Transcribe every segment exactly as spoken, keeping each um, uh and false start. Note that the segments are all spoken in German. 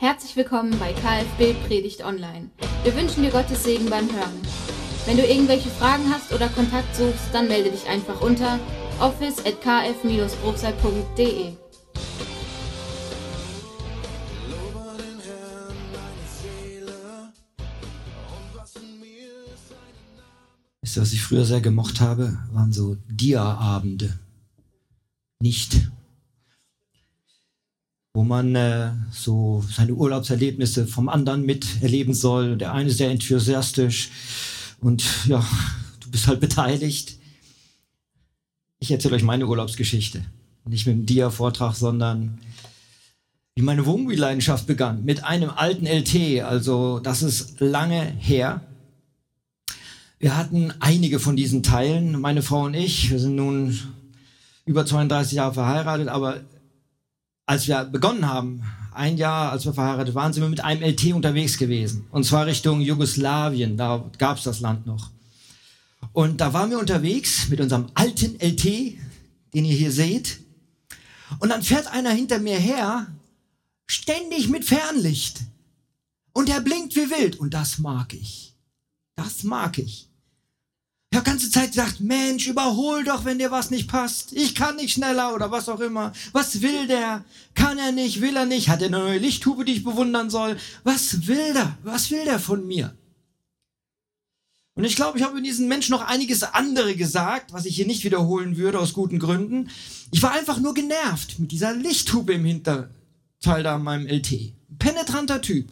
Herzlich willkommen bei K F B Predigt Online. Wir wünschen dir Gottes Segen beim Hören. Wenn du irgendwelche Fragen hast oder Kontakt suchst, dann melde dich einfach unter office at k f dash bruchsal punkt d e. Wisst ihr, was ich früher sehr gemocht habe, waren so Dia-Abende. Nicht. Wo man äh, so seine Urlaubserlebnisse vom anderen miterleben soll. Der eine ist sehr enthusiastisch und ja, du bist halt beteiligt. Ich erzähle euch meine Urlaubsgeschichte. Nicht mit einem Dia-Vortrag, sondern wie meine Wohnmobilleidenschaft begann. Mit einem alten L T, also das ist lange her. Wir hatten einige von diesen Teilen, meine Frau und ich. Wir sind nun über zweiunddreißig Jahre verheiratet, aber als wir begonnen haben, ein Jahr, als wir verheiratet waren, sind wir mit einem L T unterwegs gewesen. Und zwar Richtung Jugoslawien, da gab es das Land noch. Und da waren wir unterwegs mit unserem alten L T, den ihr hier seht. Und dann fährt einer hinter mir her, ständig mit Fernlicht. Und der blinkt wie wild. Und das mag ich. Das mag ich. Ich habe die ganze Zeit gesagt, Mensch, überhol doch, wenn dir was nicht passt. Ich kann nicht schneller oder was auch immer. Was will der? Kann er nicht? Will er nicht? Hat er eine neue Lichttube, die ich bewundern soll? Was will der? Was will der von mir? Und ich glaube, ich habe mit diesem Menschen noch einiges andere gesagt, was ich hier nicht wiederholen würde, aus guten Gründen. Ich war einfach nur genervt mit dieser Lichttube im Hinterteil da an meinem L T. Ein penetranter Typ.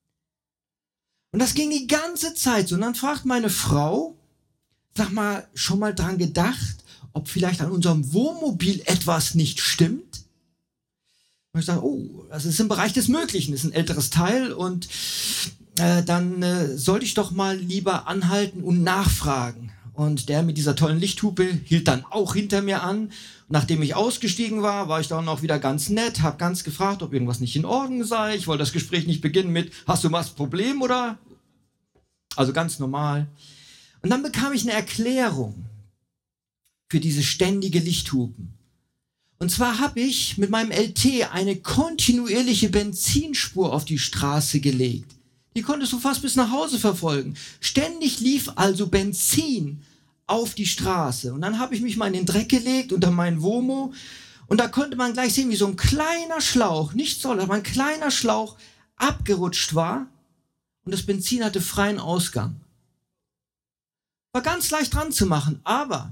Und das ging die ganze Zeit so. Und dann fragt meine Frau, sag mal, schon mal dran gedacht, ob vielleicht an unserem Wohnmobil etwas nicht stimmt? Und ich sage, oh, das ist im Bereich des Möglichen, das ist ein älteres Teil und äh, dann äh, sollte ich doch mal lieber anhalten und nachfragen. Und der mit dieser tollen Lichthupe hielt dann auch hinter mir an. Nachdem ich ausgestiegen war, war ich dann auch wieder ganz nett, habe ganz gefragt, ob irgendwas nicht in Ordnung sei. Ich wollte das Gespräch nicht beginnen mit, hast du was Problem oder? Also ganz normal. Und dann bekam ich eine Erklärung für diese ständige Lichthupen. Und zwar habe ich mit meinem L T eine kontinuierliche Benzinspur auf die Straße gelegt. Die konntest du fast bis nach Hause verfolgen. Ständig lief also Benzin auf die Straße. Und dann habe ich mich mal in den Dreck gelegt unter meinen Womo. Und da konnte man gleich sehen, wie so ein kleiner Schlauch, nicht so, aber ein kleiner Schlauch abgerutscht war. Und das Benzin hatte freien Ausgang. War ganz leicht dran zu machen, aber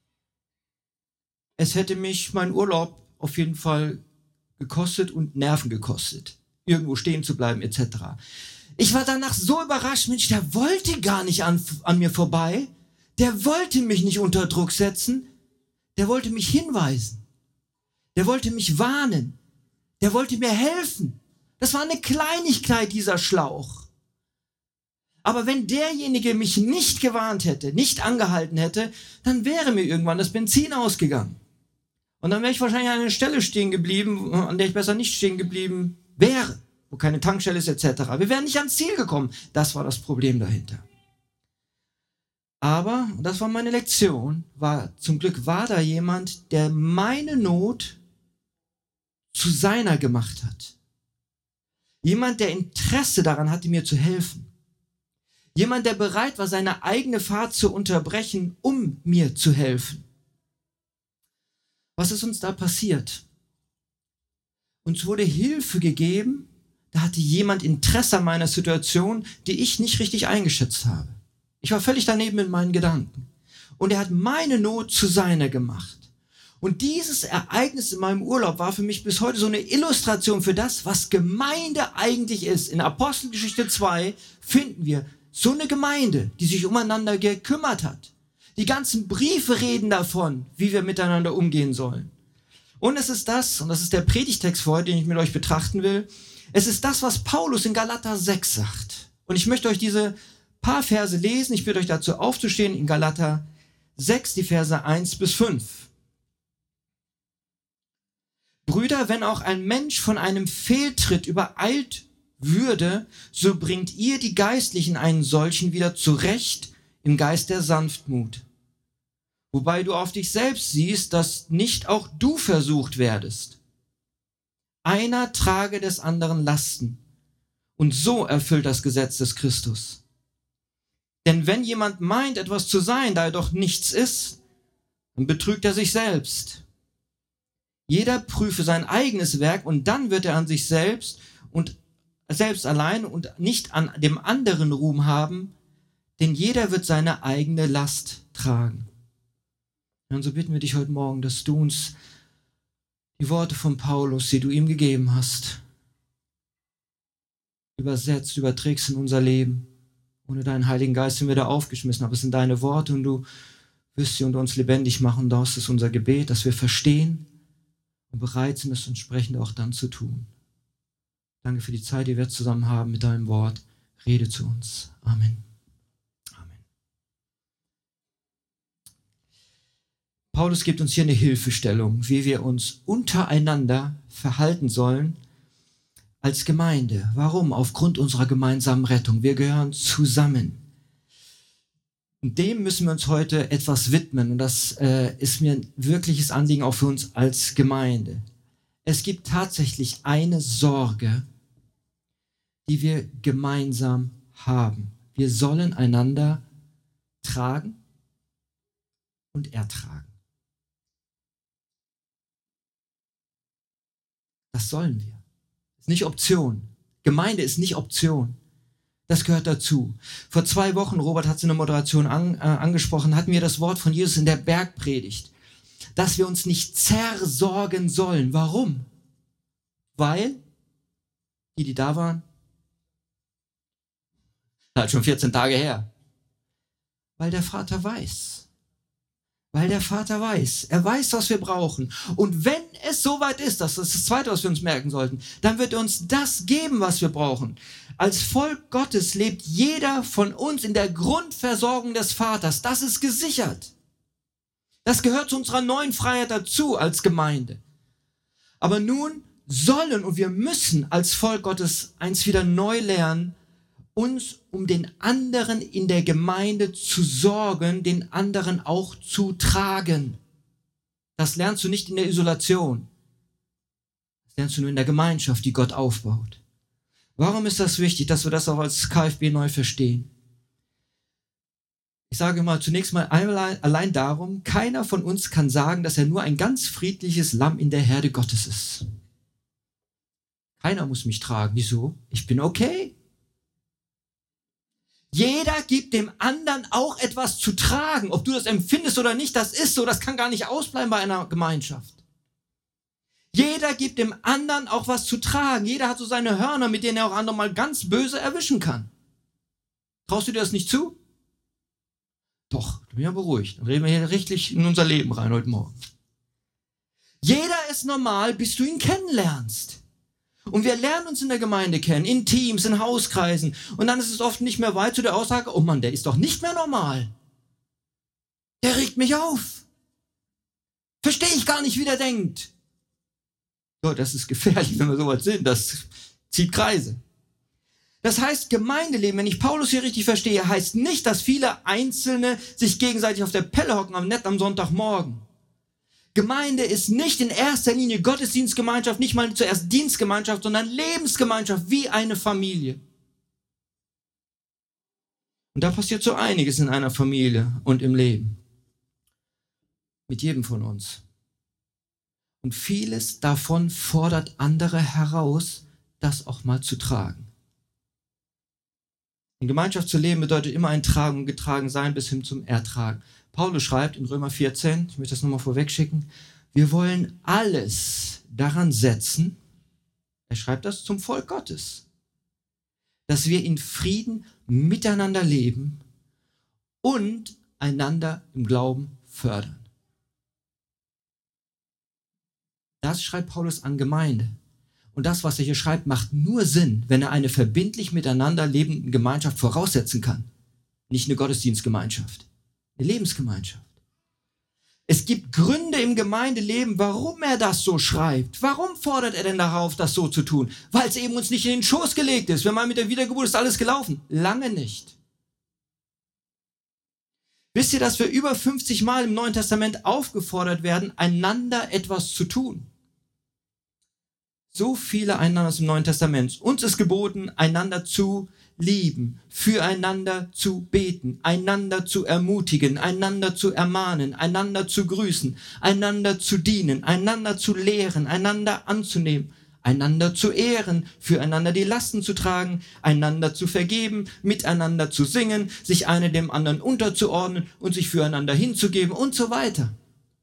es hätte mich mein Urlaub auf jeden Fall gekostet und Nerven gekostet, irgendwo stehen zu bleiben et cetera. Ich war danach so überrascht, Mensch, der wollte gar nicht an, an mir vorbei, der wollte mich nicht unter Druck setzen, der wollte mich hinweisen, der wollte mich warnen, der wollte mir helfen. Das war eine Kleinigkeit, dieser Schlauch. Aber wenn derjenige mich nicht gewarnt hätte, nicht angehalten hätte, dann wäre mir irgendwann das Benzin ausgegangen. Und dann wäre ich wahrscheinlich an einer Stelle stehen geblieben, an der ich besser nicht stehen geblieben wäre, wo keine Tankstelle ist et cetera. Wir wären nicht ans Ziel gekommen. Das war das Problem dahinter. Aber, und das war meine Lektion, war, zum Glück war da jemand, der meine Not zu seiner gemacht hat. Jemand, der Interesse daran hatte, mir zu helfen. Jemand, der bereit war, seine eigene Fahrt zu unterbrechen, um mir zu helfen. Was ist uns da passiert? Uns wurde Hilfe gegeben, da hatte jemand Interesse an meiner Situation, die ich nicht richtig eingeschätzt habe. Ich war völlig daneben in meinen Gedanken. Und er hat meine Not zu seiner gemacht. Und dieses Ereignis in meinem Urlaub war für mich bis heute so eine Illustration für das, was Gemeinde eigentlich ist. In Apostelgeschichte zwei finden wir so eine Gemeinde, die sich umeinander gekümmert hat. Die ganzen Briefe reden davon, wie wir miteinander umgehen sollen. Und es ist das, und das ist der Predigtext für heute, den ich mit euch betrachten will, es ist das, was Paulus in Galater sechs sagt. Und ich möchte euch diese paar Verse lesen. Ich bitte euch dazu aufzustehen in Galater sechs, die Verse eins bis fünf. Brüder, wenn auch ein Mensch von einem Fehltritt übereilt würde, so bringt ihr die Geistlichen einen solchen wieder zurecht im Geist der Sanftmut. Wobei du auf dich selbst siehst, dass nicht auch du versucht werdest. Einer trage des anderen Lasten Und so erfüllt das Gesetz des Christus. Denn wenn jemand meint, etwas zu sein, da er doch nichts ist, dann betrügt er sich selbst. Jeder prüfe sein eigenes Werk und dann wird er an sich selbst und selbst allein und nicht an dem anderen Ruhm haben, denn jeder wird seine eigene Last tragen. Und so bitten wir dich heute Morgen, dass du uns die Worte von Paulus, die du ihm gegeben hast, übersetzt, überträgst in unser Leben. Ohne deinen Heiligen Geist sind wir da aufgeschmissen, aber es sind deine Worte und du wirst sie unter uns lebendig machen. Das ist unser Gebet, dass wir verstehen und bereit sind, es entsprechend auch dann zu tun. Danke für die Zeit, die wir zusammen haben mit deinem Wort. Rede zu uns. Amen. Amen. Paulus gibt uns hier eine Hilfestellung, wie wir uns untereinander verhalten sollen als Gemeinde. Warum? Aufgrund unserer gemeinsamen Rettung. Wir gehören zusammen. Und dem müssen wir uns heute etwas widmen. Und das äh, ist mir ein wirkliches Anliegen auch für uns als Gemeinde. Es gibt tatsächlich eine Sorge, die wir gemeinsam haben. Wir sollen einander tragen und ertragen. Das sollen wir. Das ist nicht Option. Gemeinde ist nicht Option. Das gehört dazu. Vor zwei Wochen, Robert hat es in der Moderation an, äh, angesprochen, hatten wir das Wort von Jesus in der Bergpredigt, dass wir uns nicht zersorgen sollen. Warum? Weil die, die da waren, halt schon vierzehn Tage her. Weil der Vater weiß. Weil der Vater weiß. Er weiß, was wir brauchen. Und wenn es soweit ist, das ist das Zweite, was wir uns merken sollten, dann wird er uns das geben, was wir brauchen. Als Volk Gottes lebt jeder von uns in der Grundversorgung des Vaters. Das ist gesichert. Das gehört zu unserer neuen Freiheit dazu als Gemeinde. Aber nun sollen und wir müssen als Volk Gottes eins wieder neu lernen, uns um den anderen in der Gemeinde zu sorgen, den anderen auch zu tragen. Das lernst du nicht in der Isolation. Das lernst du nur in der Gemeinschaft, die Gott aufbaut. Warum ist das wichtig, dass wir das auch als K F B neu verstehen? Ich sage mal zunächst mal allein, allein darum, keiner von uns kann sagen, dass er nur ein ganz friedliches Lamm in der Herde Gottes ist. Keiner muss mich tragen. Wieso? Ich bin okay. Jeder gibt dem anderen auch etwas zu tragen. Ob du das empfindest oder nicht, das ist so. Das kann gar nicht ausbleiben bei einer Gemeinschaft. Jeder gibt dem anderen auch was zu tragen. Jeder hat so seine Hörner, mit denen er auch andere mal ganz böse erwischen kann. Traust du dir das nicht zu? Doch, ich bin ja beruhigt. Dann reden wir hier richtig in unser Leben rein heute Morgen. Jeder ist normal, bis du ihn kennenlernst. Und wir lernen uns in der Gemeinde kennen, in Teams, in Hauskreisen. Und dann ist es oft nicht mehr weit zu der Aussage, oh Mann, der ist doch nicht mehr normal. Der regt mich auf. Verstehe ich gar nicht, wie der denkt. So, das ist gefährlich, wenn wir so weit sind. Das zieht Kreise. Das heißt, Gemeindeleben, wenn ich Paulus hier richtig verstehe, heißt nicht, dass viele Einzelne sich gegenseitig auf der Pelle hocken, am nett am Sonntagmorgen. Gemeinde ist nicht in erster Linie Gottesdienstgemeinschaft, nicht mal zuerst Dienstgemeinschaft, sondern Lebensgemeinschaft wie eine Familie. Und da passiert so einiges in einer Familie und im Leben. Mit jedem von uns. Und vieles davon fordert andere heraus, das auch mal zu tragen. In Gemeinschaft zu leben bedeutet immer ein Tragen und getragen sein bis hin zum Ertragen. Paulus schreibt in Römer vierzehn, ich möchte das nochmal vorweg schicken, wir wollen alles daran setzen, er schreibt das zum Volk Gottes, dass wir in Frieden miteinander leben und einander im Glauben fördern. Das schreibt Paulus an Gemeinde. Und das, was er hier schreibt, macht nur Sinn, wenn er eine verbindlich miteinander lebende Gemeinschaft voraussetzen kann. Nicht eine Gottesdienstgemeinschaft, eine Lebensgemeinschaft. Es gibt Gründe im Gemeindeleben, warum er das so schreibt. Warum fordert er denn darauf, das so zu tun? Weil es eben uns nicht in den Schoß gelegt ist. Wenn man mit der Wiedergeburt ist alles gelaufen. Lange nicht. Wisst ihr, dass wir über fünfzig Mal im Neuen Testament aufgefordert werden, einander etwas zu tun? So viele Einladungen im Neuen Testament. Uns ist geboten, einander zu lieben, füreinander zu beten, einander zu ermutigen, einander zu ermahnen, einander zu grüßen, einander zu dienen, einander zu lehren, einander anzunehmen, einander zu ehren, füreinander die Lasten zu tragen, einander zu vergeben, miteinander zu singen, sich einer dem anderen unterzuordnen und sich füreinander hinzugeben und so weiter.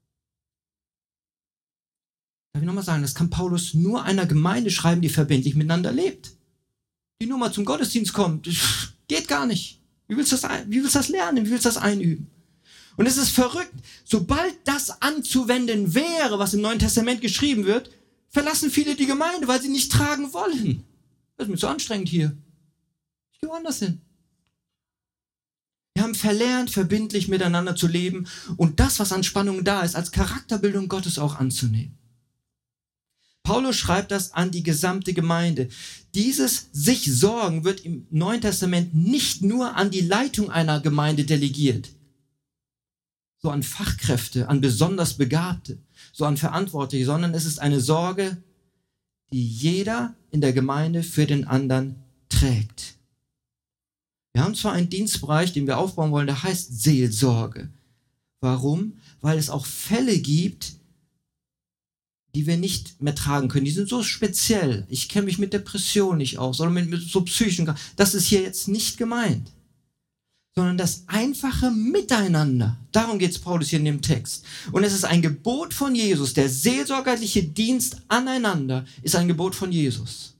Darf ich nochmal sagen, das kann Paulus nur einer Gemeinde schreiben, die verbindlich miteinander lebt. Die nur mal zum Gottesdienst kommt, geht gar nicht. Wie willst du das, wie willst du das lernen? Wie willst du das einüben? Und es ist verrückt, sobald das anzuwenden wäre, was im Neuen Testament geschrieben wird, verlassen viele die Gemeinde, weil sie nicht tragen wollen. Das ist mir zu anstrengend hier. Ich gehe woanders hin. Wir haben verlernt, verbindlich miteinander zu leben und das, was an Spannung da ist, als Charakterbildung Gottes auch anzunehmen. Paulus schreibt das an die gesamte Gemeinde. Dieses sich Sorgen wird im Neuen Testament nicht nur an die Leitung einer Gemeinde delegiert, so an Fachkräfte, an besonders Begabte, so an Verantwortliche, sondern es ist eine Sorge, die jeder in der Gemeinde für den anderen trägt. Wir haben zwar einen Dienstbereich, den wir aufbauen wollen, der heißt Seelsorge. Warum? Weil es auch Fälle gibt, die wir nicht mehr tragen können. Die sind so speziell. Ich kenne mich mit Depressionen nicht aus oder mit, mit so psychischen. Das ist hier jetzt nicht gemeint. Sondern das einfache Miteinander. Darum geht es Paulus hier in dem Text. Und es ist ein Gebot von Jesus. Der seelsorgerliche Dienst aneinander ist ein Gebot von Jesus.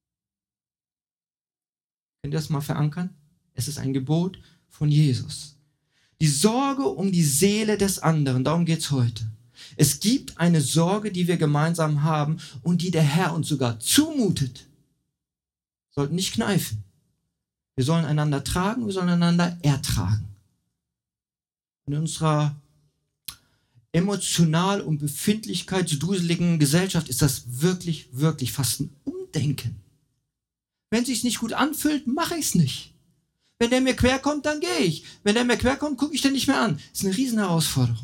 Könnt ihr das mal verankern? Es ist ein Gebot von Jesus. Die Sorge um die Seele des anderen, darum geht es heute. Es gibt eine Sorge, die wir gemeinsam haben und die der Herr uns sogar zumutet. Wir sollten nicht kneifen. Wir sollen einander tragen, wir sollen einander ertragen. In unserer emotional und befindlichkeitsduseligen Gesellschaft ist das wirklich, wirklich fast ein Umdenken. Wenn es sich nicht gut anfühlt, mache ich es nicht. Wenn der mir quer kommt, dann gehe ich. Wenn der mir quer kommt, gucke ich den nicht mehr an. Das ist eine riesen Herausforderung.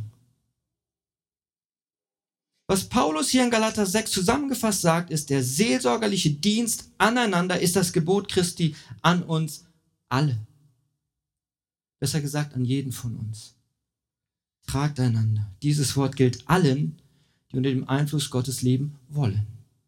Was Paulus hier in Galater sechs zusammengefasst sagt, ist, der seelsorgerliche Dienst aneinander ist das Gebot Christi an uns alle. Besser gesagt, an jeden von uns. Tragt einander. Dieses Wort gilt allen, die unter dem Einfluss Gottes leben wollen.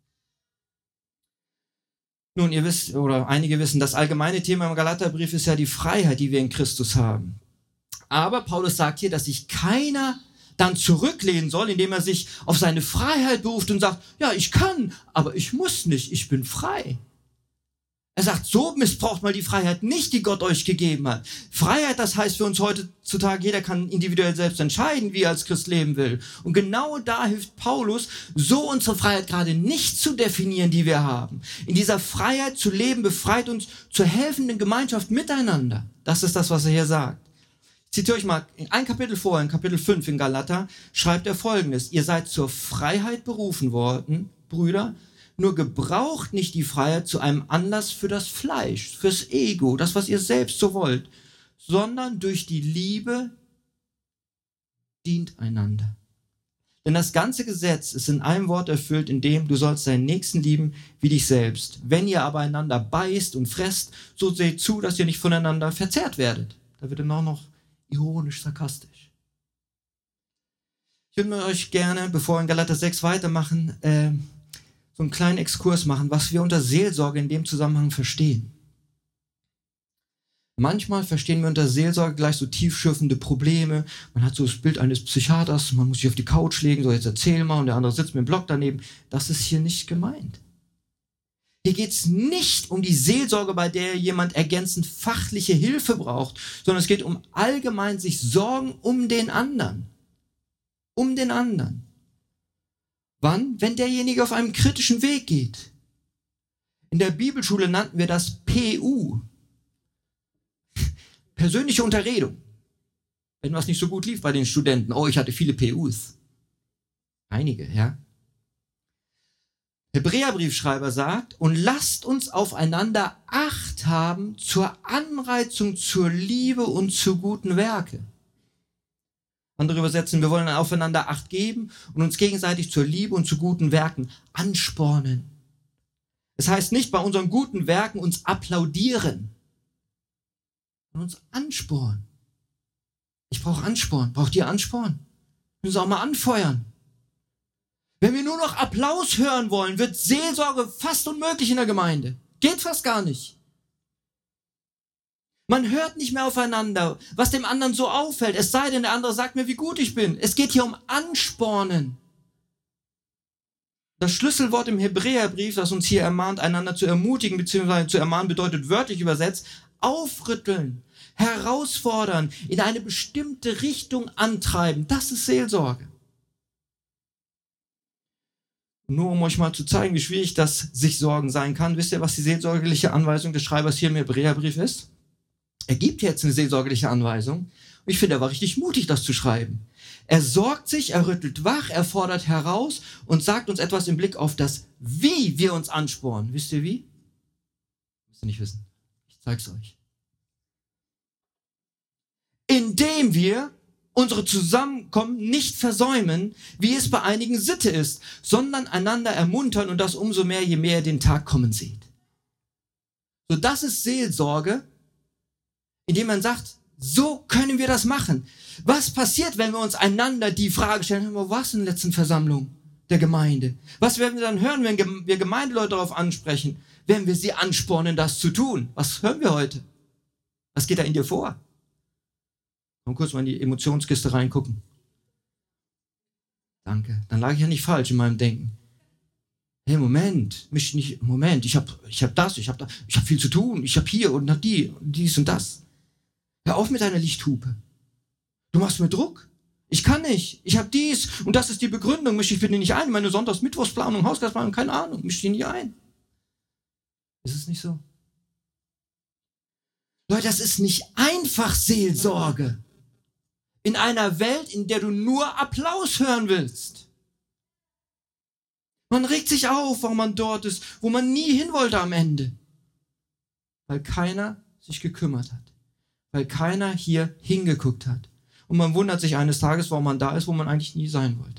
Nun, ihr wisst, oder einige wissen, das allgemeine Thema im Galaterbrief ist ja die Freiheit, die wir in Christus haben. Aber Paulus sagt hier, dass sich keiner dann zurücklehnen soll, indem er sich auf seine Freiheit beruft und sagt, ja, ich kann, aber ich muss nicht, ich bin frei. Er sagt, so missbraucht mal die Freiheit nicht, die Gott euch gegeben hat. Freiheit, das heißt für uns heutzutage, jeder kann individuell selbst entscheiden, wie er als Christ leben will. Und genau da hilft Paulus, so unsere Freiheit gerade nicht zu definieren, die wir haben. In dieser Freiheit zu leben, befreit uns zur helfenden Gemeinschaft miteinander. Das ist das, was er hier sagt. Zitiere euch mal, ein Kapitel vorher, in Kapitel fünf in Galater, schreibt er Folgendes. Ihr seid zur Freiheit berufen worden, Brüder, nur gebraucht nicht die Freiheit zu einem Anlass für das Fleisch, fürs Ego, das, was ihr selbst so wollt, sondern durch die Liebe dient einander. Denn das ganze Gesetz ist in einem Wort erfüllt, in dem du sollst deinen Nächsten lieben wie dich selbst. Wenn ihr aber einander beißt und fresst, so seht zu, dass ihr nicht voneinander verzehrt werdet. Da wird dann auch noch ironisch, sarkastisch. Ich würde mit euch gerne, bevor wir in Galater sechs weitermachen, äh, so einen kleinen Exkurs machen, was wir unter Seelsorge in dem Zusammenhang verstehen. Manchmal verstehen wir unter Seelsorge gleich so tiefschürfende Probleme. Man hat so das Bild eines Psychiaters, man muss sich auf die Couch legen, so jetzt erzähl mal, und der andere sitzt mit dem Block daneben. Das ist hier nicht gemeint. Hier geht es nicht um die Seelsorge, bei der jemand ergänzend fachliche Hilfe braucht, sondern es geht um allgemein sich Sorgen um den anderen. Um den anderen. Wann? Wenn derjenige auf einem kritischen Weg geht. In der Bibelschule nannten wir das P U. Persönliche Unterredung. Wenn was nicht so gut lief bei den Studenten. Oh, ich hatte viele P Us. Einige, ja. Hebräerbriefschreiber sagt, und lasst uns aufeinander Acht haben zur Anreizung, zur Liebe und zu guten Werke. Andere übersetzen, wir wollen aufeinander Acht geben und uns gegenseitig zur Liebe und zu guten Werken anspornen. Es heißt nicht bei unseren guten Werken uns applaudieren und uns anspornen. Ich brauche Ansporn. Braucht ihr Ansporn? Wir müssen auch mal anfeuern. Wenn wir nur noch Applaus hören wollen, wird Seelsorge fast unmöglich in der Gemeinde. Geht fast gar nicht. Man hört nicht mehr aufeinander, was dem anderen so auffällt. Es sei denn, der andere sagt mir, wie gut ich bin. Es geht hier um Anspornen. Das Schlüsselwort im Hebräerbrief, das uns hier ermahnt, einander zu ermutigen, beziehungsweise zu ermahnen, bedeutet wörtlich übersetzt, aufrütteln, herausfordern, in eine bestimmte Richtung antreiben. Das ist Seelsorge. Nur um euch mal zu zeigen, wie schwierig das sich Sorgen sein kann. Wisst ihr, was die seelsorgerliche Anweisung des Schreibers hier im Hebräerbrief ist? Er gibt jetzt eine seelsorgerliche Anweisung. Und ich finde, er war richtig mutig, das zu schreiben. Er sorgt sich, er rüttelt wach, er fordert heraus und sagt uns etwas im Blick auf das, wie wir uns anspornen. Wisst ihr wie? Müsst ihr nicht wissen. Ich zeig's euch. Indem wir unsere Zusammenkommen nicht versäumen, wie es bei einigen Sitte ist, sondern einander ermuntern und das umso mehr, je mehr ihr den Tag kommen seht. So, das ist Seelsorge, indem man sagt, so können wir das machen. Was passiert, wenn wir uns einander die Frage stellen, wo warst du in der letzten Versammlung der Gemeinde? Was werden wir dann hören, wenn wir Gemeindeleute darauf ansprechen, wenn wir sie anspornen, das zu tun? Was hören wir heute? Was geht da in dir vor? Mal kurz mal in die Emotionskiste reingucken. Danke. Dann lag ich ja nicht falsch in meinem Denken. Hey, Moment, mich nicht, Moment, ich habe ich hab das, ich habe da, ich habe viel zu tun, ich habe hier und die und dies und das. Hör auf mit deiner Lichthupe. Du machst mir Druck. Ich kann nicht. Ich habe dies und das ist die Begründung. Mische ich bitte nicht ein. Meine Sonntags-Mittwochsplanung, Hausgastplanung, keine Ahnung. Mische die nicht ein. Ist es nicht so? Leute, das ist nicht einfach Seelsorge. In einer Welt, in der du nur Applaus hören willst. Man regt sich auf, warum man dort ist, wo man nie hin wollte am Ende. Weil keiner sich gekümmert hat. Weil keiner hier hingeguckt hat. Und man wundert sich eines Tages, warum man da ist, wo man eigentlich nie sein wollte.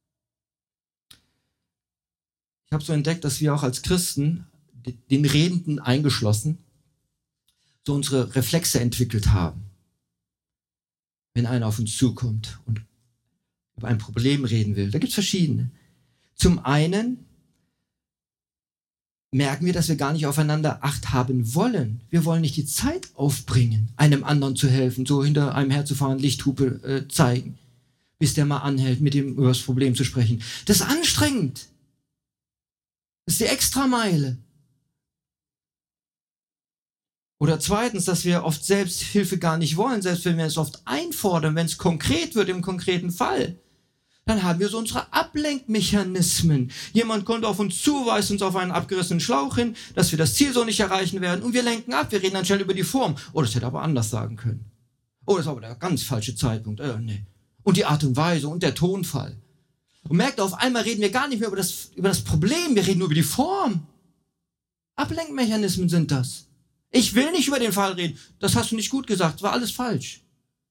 Ich habe so entdeckt, dass wir auch als Christen, den Redenden eingeschlossen, so unsere Reflexe entwickelt haben. Wenn einer auf uns zukommt und über ein Problem reden will. Da gibt es verschiedene. Zum einen merken wir, dass wir gar nicht aufeinander Acht haben wollen. Wir wollen nicht die Zeit aufbringen, einem anderen zu helfen, so hinter einem herzufahren, Lichthupe äh, zeigen, bis der mal anhält, mit dem über das Problem zu sprechen. Das ist anstrengend. Das ist die Extrameile. Oder zweitens, dass wir oft selbst Hilfe gar nicht wollen, selbst wenn wir es oft einfordern, wenn es konkret wird im konkreten Fall. Dann haben wir so unsere Ablenkmechanismen. Jemand kommt auf uns zu, weist uns auf einen abgerissenen Schlauch hin, dass wir das Ziel so nicht erreichen werden und wir lenken ab, wir reden dann schnell über die Form. Oh, das hätte aber anders sagen können. Oh, das ist aber der ganz falsche Zeitpunkt. Äh, nee. Und die Art und Weise und der Tonfall. Und merkt, auf einmal reden wir gar nicht mehr über das, über das Problem, wir reden nur über die Form. Ablenkmechanismen sind das. Ich will nicht über den Fall reden. Das hast du nicht gut gesagt, war alles falsch.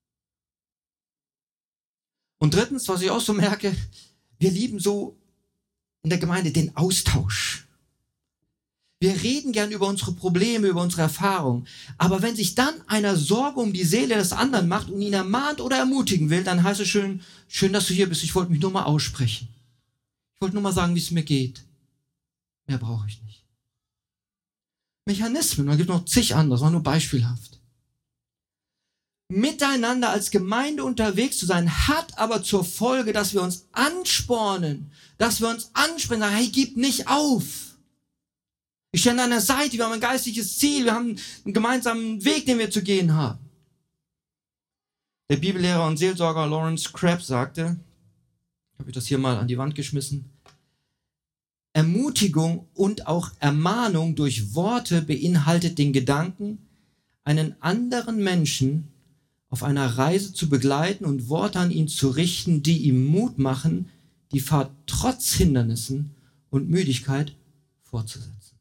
Und drittens, was ich auch so merke, wir lieben so in der Gemeinde den Austausch. Wir reden gern über unsere Probleme, über unsere Erfahrungen. Aber wenn sich dann einer Sorge um die Seele des anderen macht und ihn ermahnt oder ermutigen will, dann heißt es schön, schön, dass du hier bist. Ich wollte mich nur mal aussprechen. Ich wollte nur mal sagen, wie es mir geht. Mehr brauche ich nicht. Mechanismen, da gibt es noch zig andere, das war nur beispielhaft. Miteinander als Gemeinde unterwegs zu sein, hat aber zur Folge, dass wir uns anspornen, dass wir uns ansprechen, sagen, hey, gib nicht auf. Ich stehe an deiner Seite, wir haben ein geistliches Ziel, wir haben einen gemeinsamen Weg, den wir zu gehen haben. Der Bibellehrer und Seelsorger Lawrence Crabb sagte, ich habe das hier mal an die Wand geschmissen, Ermutigung und auch Ermahnung durch Worte beinhaltet den Gedanken, einen anderen Menschen auf einer Reise zu begleiten und Worte an ihn zu richten, die ihm Mut machen, die Fahrt trotz Hindernissen und Müdigkeit fortzusetzen.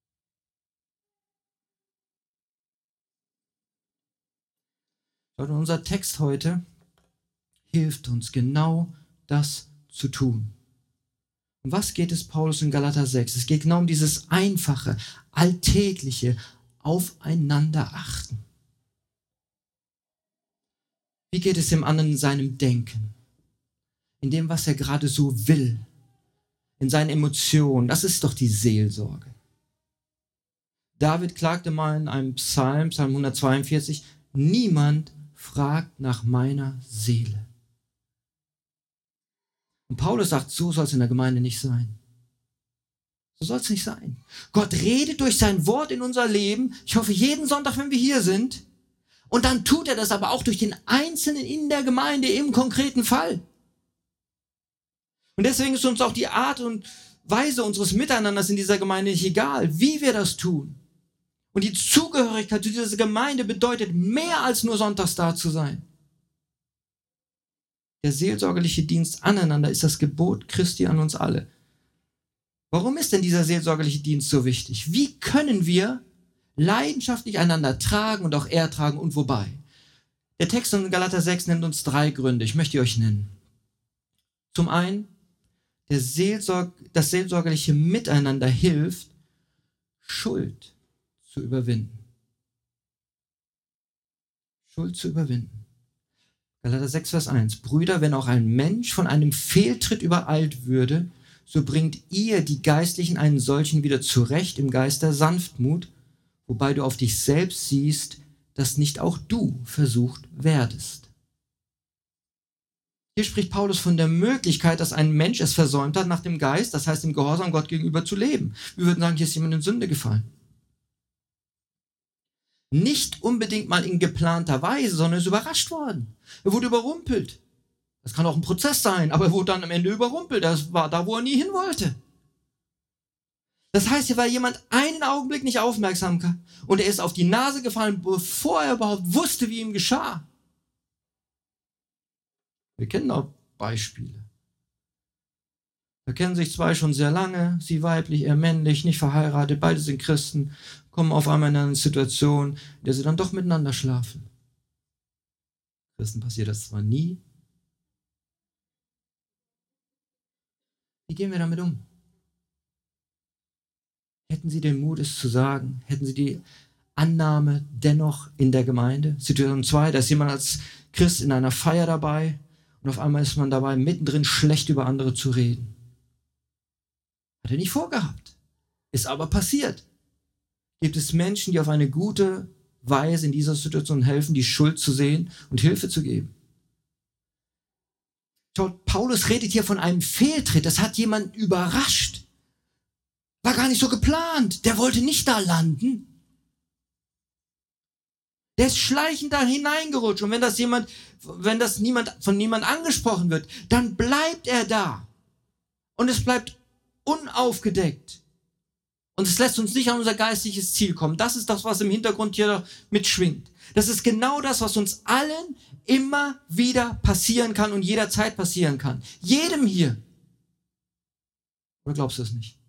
Und unser Text heute hilft uns genau das zu tun. Um was geht es Paulus in Galater sechs? Es geht genau um dieses einfache, alltägliche Aufeinander achten. Wie geht es dem anderen in seinem Denken? In dem, was er gerade so will? In seinen Emotionen? Das ist doch die Seelsorge. David klagte mal in einem Psalm, Psalm hundertzweiundvierzig, niemand fragt nach meiner Seele. Und Paulus sagt, so soll es in der Gemeinde nicht sein. So soll es nicht sein. Gott redet durch sein Wort in unser Leben. Ich hoffe, jeden Sonntag, wenn wir hier sind. Und dann tut er das aber auch durch den Einzelnen in der Gemeinde im konkreten Fall. Und deswegen ist uns auch die Art und Weise unseres Miteinanders in dieser Gemeinde nicht egal, wie wir das tun. Und die Zugehörigkeit zu dieser Gemeinde bedeutet mehr als nur sonntags da zu sein. Der seelsorgerliche Dienst aneinander ist das Gebot Christi an uns alle. Warum ist denn dieser seelsorgerliche Dienst so wichtig? Wie können wir leidenschaftlich einander tragen und auch ertragen und wobei? Der Text in Galater sechs nennt uns drei Gründe. Ich möchte die euch nennen. Zum einen, der Seelsorg, das seelsorgerliche Miteinander hilft, Schuld zu überwinden. Schuld zu überwinden. Galater sechs, Vers eins. Brüder, wenn auch ein Mensch von einem Fehltritt übereilt würde, so bringt ihr die Geistlichen einen solchen wieder zurecht im Geist der Sanftmut, wobei du auf dich selbst siehst, dass nicht auch du versucht werdest. Hier spricht Paulus von der Möglichkeit, dass ein Mensch es versäumt hat, nach dem Geist, das heißt im Gehorsam Gott gegenüber zu leben. Wir würden sagen, hier ist jemand in Sünde gefallen. Nicht unbedingt mal in geplanter Weise, sondern ist überrascht worden. Er wurde überrumpelt. Das kann auch ein Prozess sein, aber er wurde dann am Ende überrumpelt. Das war da, wo er nie hin wollte. Das heißt, hier war jemand einen Augenblick nicht aufmerksam und er ist auf die Nase gefallen, bevor er überhaupt wusste, wie ihm geschah. Wir kennen auch Beispiele. Da kennen sich zwei schon sehr lange, sie weiblich, er männlich, nicht verheiratet, beide sind Christen, kommen auf einmal in eine Situation, in der sie dann doch miteinander schlafen. Christen passiert das zwar nie. Wie gehen wir damit um? Hätten sie den Mut, es zu sagen? Hätten sie die Annahme dennoch in der Gemeinde? Situation zwei, da ist jemand als Christ in einer Feier dabei und auf einmal ist man dabei, mittendrin schlecht über andere zu reden. Hat er nicht vorgehabt. Ist aber passiert. Gibt es Menschen, die auf eine gute Weise in dieser Situation helfen, die Schuld zu sehen und Hilfe zu geben? Schaut, Paulus redet hier von einem Fehltritt. Das hat jemanden überrascht. War gar nicht so geplant. Der wollte nicht da landen. Der ist schleichend da hineingerutscht. Und wenn das jemand, wenn das niemand, von niemand angesprochen wird, dann bleibt er da. Und es bleibt unaufgedeckt. Und es lässt uns nicht an unser geistliches Ziel kommen. Das ist das, was im Hintergrund hier mitschwingt. Das ist genau das, was uns allen immer wieder passieren kann und jederzeit passieren kann. Jedem hier. Oder glaubst du es nicht?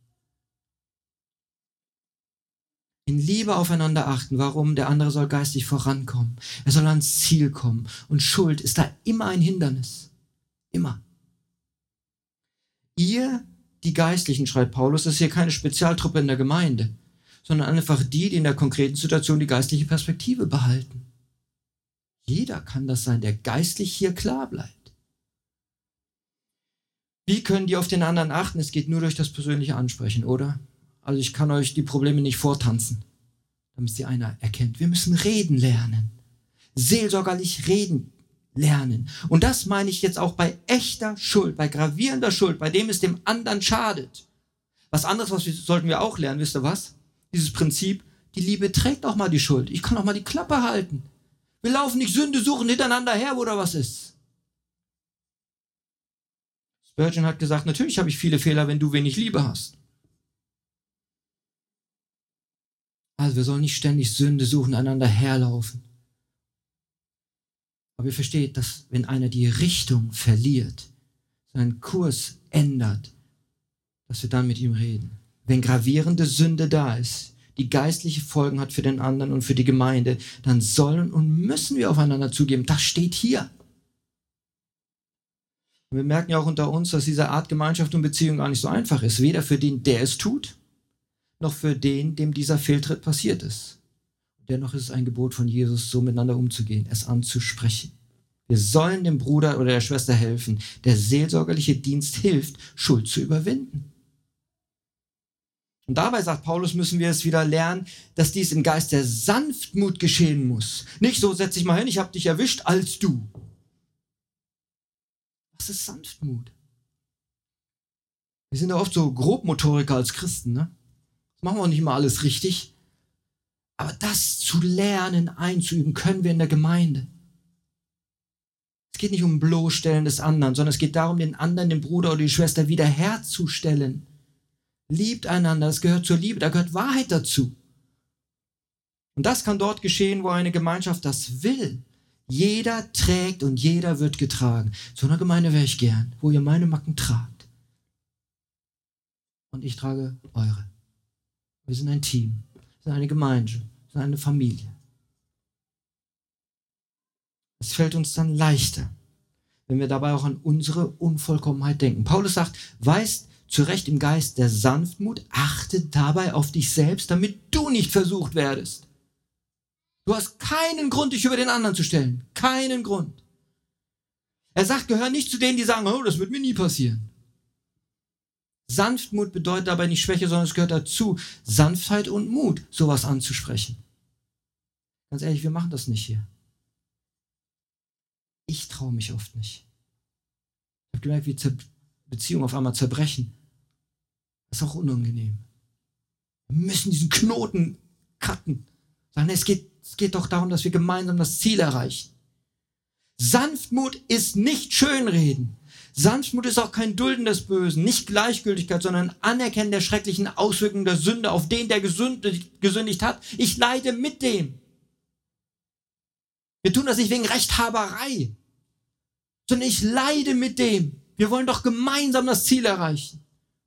In Liebe aufeinander achten. Warum? Der andere soll geistig vorankommen. Er soll ans Ziel kommen. Und Schuld ist da immer ein Hindernis. Immer. Ihr, die Geistlichen, schreibt Paulus, das ist hier keine Spezialtruppe in der Gemeinde, sondern einfach die, die in der konkreten Situation die geistliche Perspektive behalten. Jeder kann das sein, der geistlich hier klar bleibt. Wie können die auf den anderen achten? Es geht nur durch das persönliche Ansprechen, oder? Also ich kann euch die Probleme nicht vortanzen, damit sie einer erkennt. Wir müssen reden lernen. Seelsorgerlich reden lernen. Und das meine ich jetzt auch bei echter Schuld, bei gravierender Schuld, bei dem es dem anderen schadet. Was anderes, was wir, sollten wir auch lernen, wisst ihr was? Dieses Prinzip, die Liebe trägt auch mal die Schuld. Ich kann auch mal die Klappe halten. Wir laufen nicht Sünde suchen hintereinander her, wo da was ist. Spurgeon hat gesagt, natürlich habe ich viele Fehler, wenn du wenig Liebe hast. Also wir sollen nicht ständig Sünde suchen, einander herlaufen. Aber ihr versteht, dass wenn einer die Richtung verliert, seinen Kurs ändert, dass wir dann mit ihm reden. Wenn gravierende Sünde da ist, die geistliche Folgen hat für den anderen und für die Gemeinde, dann sollen und müssen wir aufeinander zugeben. Das steht hier. Und wir merken ja auch unter uns, dass diese Art Gemeinschaft und Beziehung gar nicht so einfach ist. Weder für den, der es tut, noch für den, dem dieser Fehltritt passiert ist. Dennoch ist es ein Gebot von Jesus, so miteinander umzugehen, es anzusprechen. Wir sollen dem Bruder oder der Schwester helfen. Der seelsorgerliche Dienst hilft, Schuld zu überwinden. Und dabei, sagt Paulus, müssen wir es wieder lernen, dass dies im Geist der Sanftmut geschehen muss. Nicht so, setz dich mal hin, ich habe dich erwischt, als du. Was ist Sanftmut? Wir sind ja oft so Grobmotoriker als Christen, ne? Das machen wir auch nicht immer alles richtig. Aber das zu lernen, einzuüben, können wir in der Gemeinde. Es geht nicht um Bloßstellen des anderen, sondern es geht darum, den anderen, den Bruder oder die Schwester wiederherzustellen. Liebt einander, das gehört zur Liebe, da gehört Wahrheit dazu. Und das kann dort geschehen, wo eine Gemeinschaft das will. Jeder trägt und jeder wird getragen. So einer Gemeinde wäre ich gern, wo ihr meine Macken tragt. Und ich trage eure. Wir sind ein Team, wir sind eine Gemeinde, wir sind eine Familie. Es fällt uns dann leichter, wenn wir dabei auch an unsere Unvollkommenheit denken. Paulus sagt, weist zurecht im Geist der Sanftmut, achte dabei auf dich selbst, damit du nicht versucht werdest. Du hast keinen Grund, dich über den anderen zu stellen. Keinen Grund. Er sagt, gehör nicht zu denen, die sagen, oh, das wird mir nie passieren. Sanftmut bedeutet dabei nicht Schwäche, sondern es gehört dazu, Sanftheit und Mut, sowas anzusprechen. Ganz ehrlich, wir machen das nicht hier. Ich traue mich oft nicht. Ich habe gemerkt, wie Zer- Beziehungen auf einmal zerbrechen. Das ist auch unangenehm. Wir müssen diesen Knoten cutten. Sagen, es geht, es geht doch darum, dass wir gemeinsam das Ziel erreichen. Sanftmut ist nicht Schönreden. Sanftmut ist auch kein Dulden des Bösen, nicht Gleichgültigkeit, sondern Anerkennen der schrecklichen Auswirkungen der Sünde auf den, der gesündigt hat. Ich leide mit dem. Wir tun das nicht wegen Rechthaberei, sondern ich leide mit dem. Wir wollen doch gemeinsam das Ziel erreichen.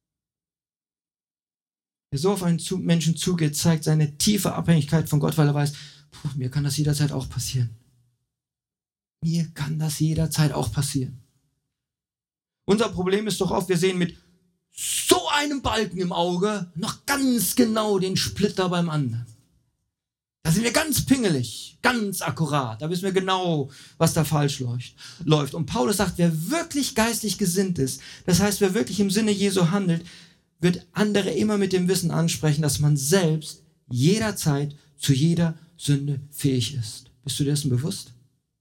Wer so auf einen Menschen zugeht, zeigt seine tiefe Abhängigkeit von Gott, weil er weiß, puh, mir kann das jederzeit auch passieren. Mir kann das jederzeit auch passieren. Unser Problem ist doch oft, wir sehen mit so einem Balken im Auge noch ganz genau den Splitter beim anderen. Da sind wir ganz pingelig, ganz akkurat. Da wissen wir genau, was da falsch läuft. Und Paulus sagt, wer wirklich geistlich gesinnt ist, das heißt, wer wirklich im Sinne Jesu handelt, wird andere immer mit dem Wissen ansprechen, dass man selbst jederzeit zu jeder Sünde fähig ist. Bist du dir dessen bewusst?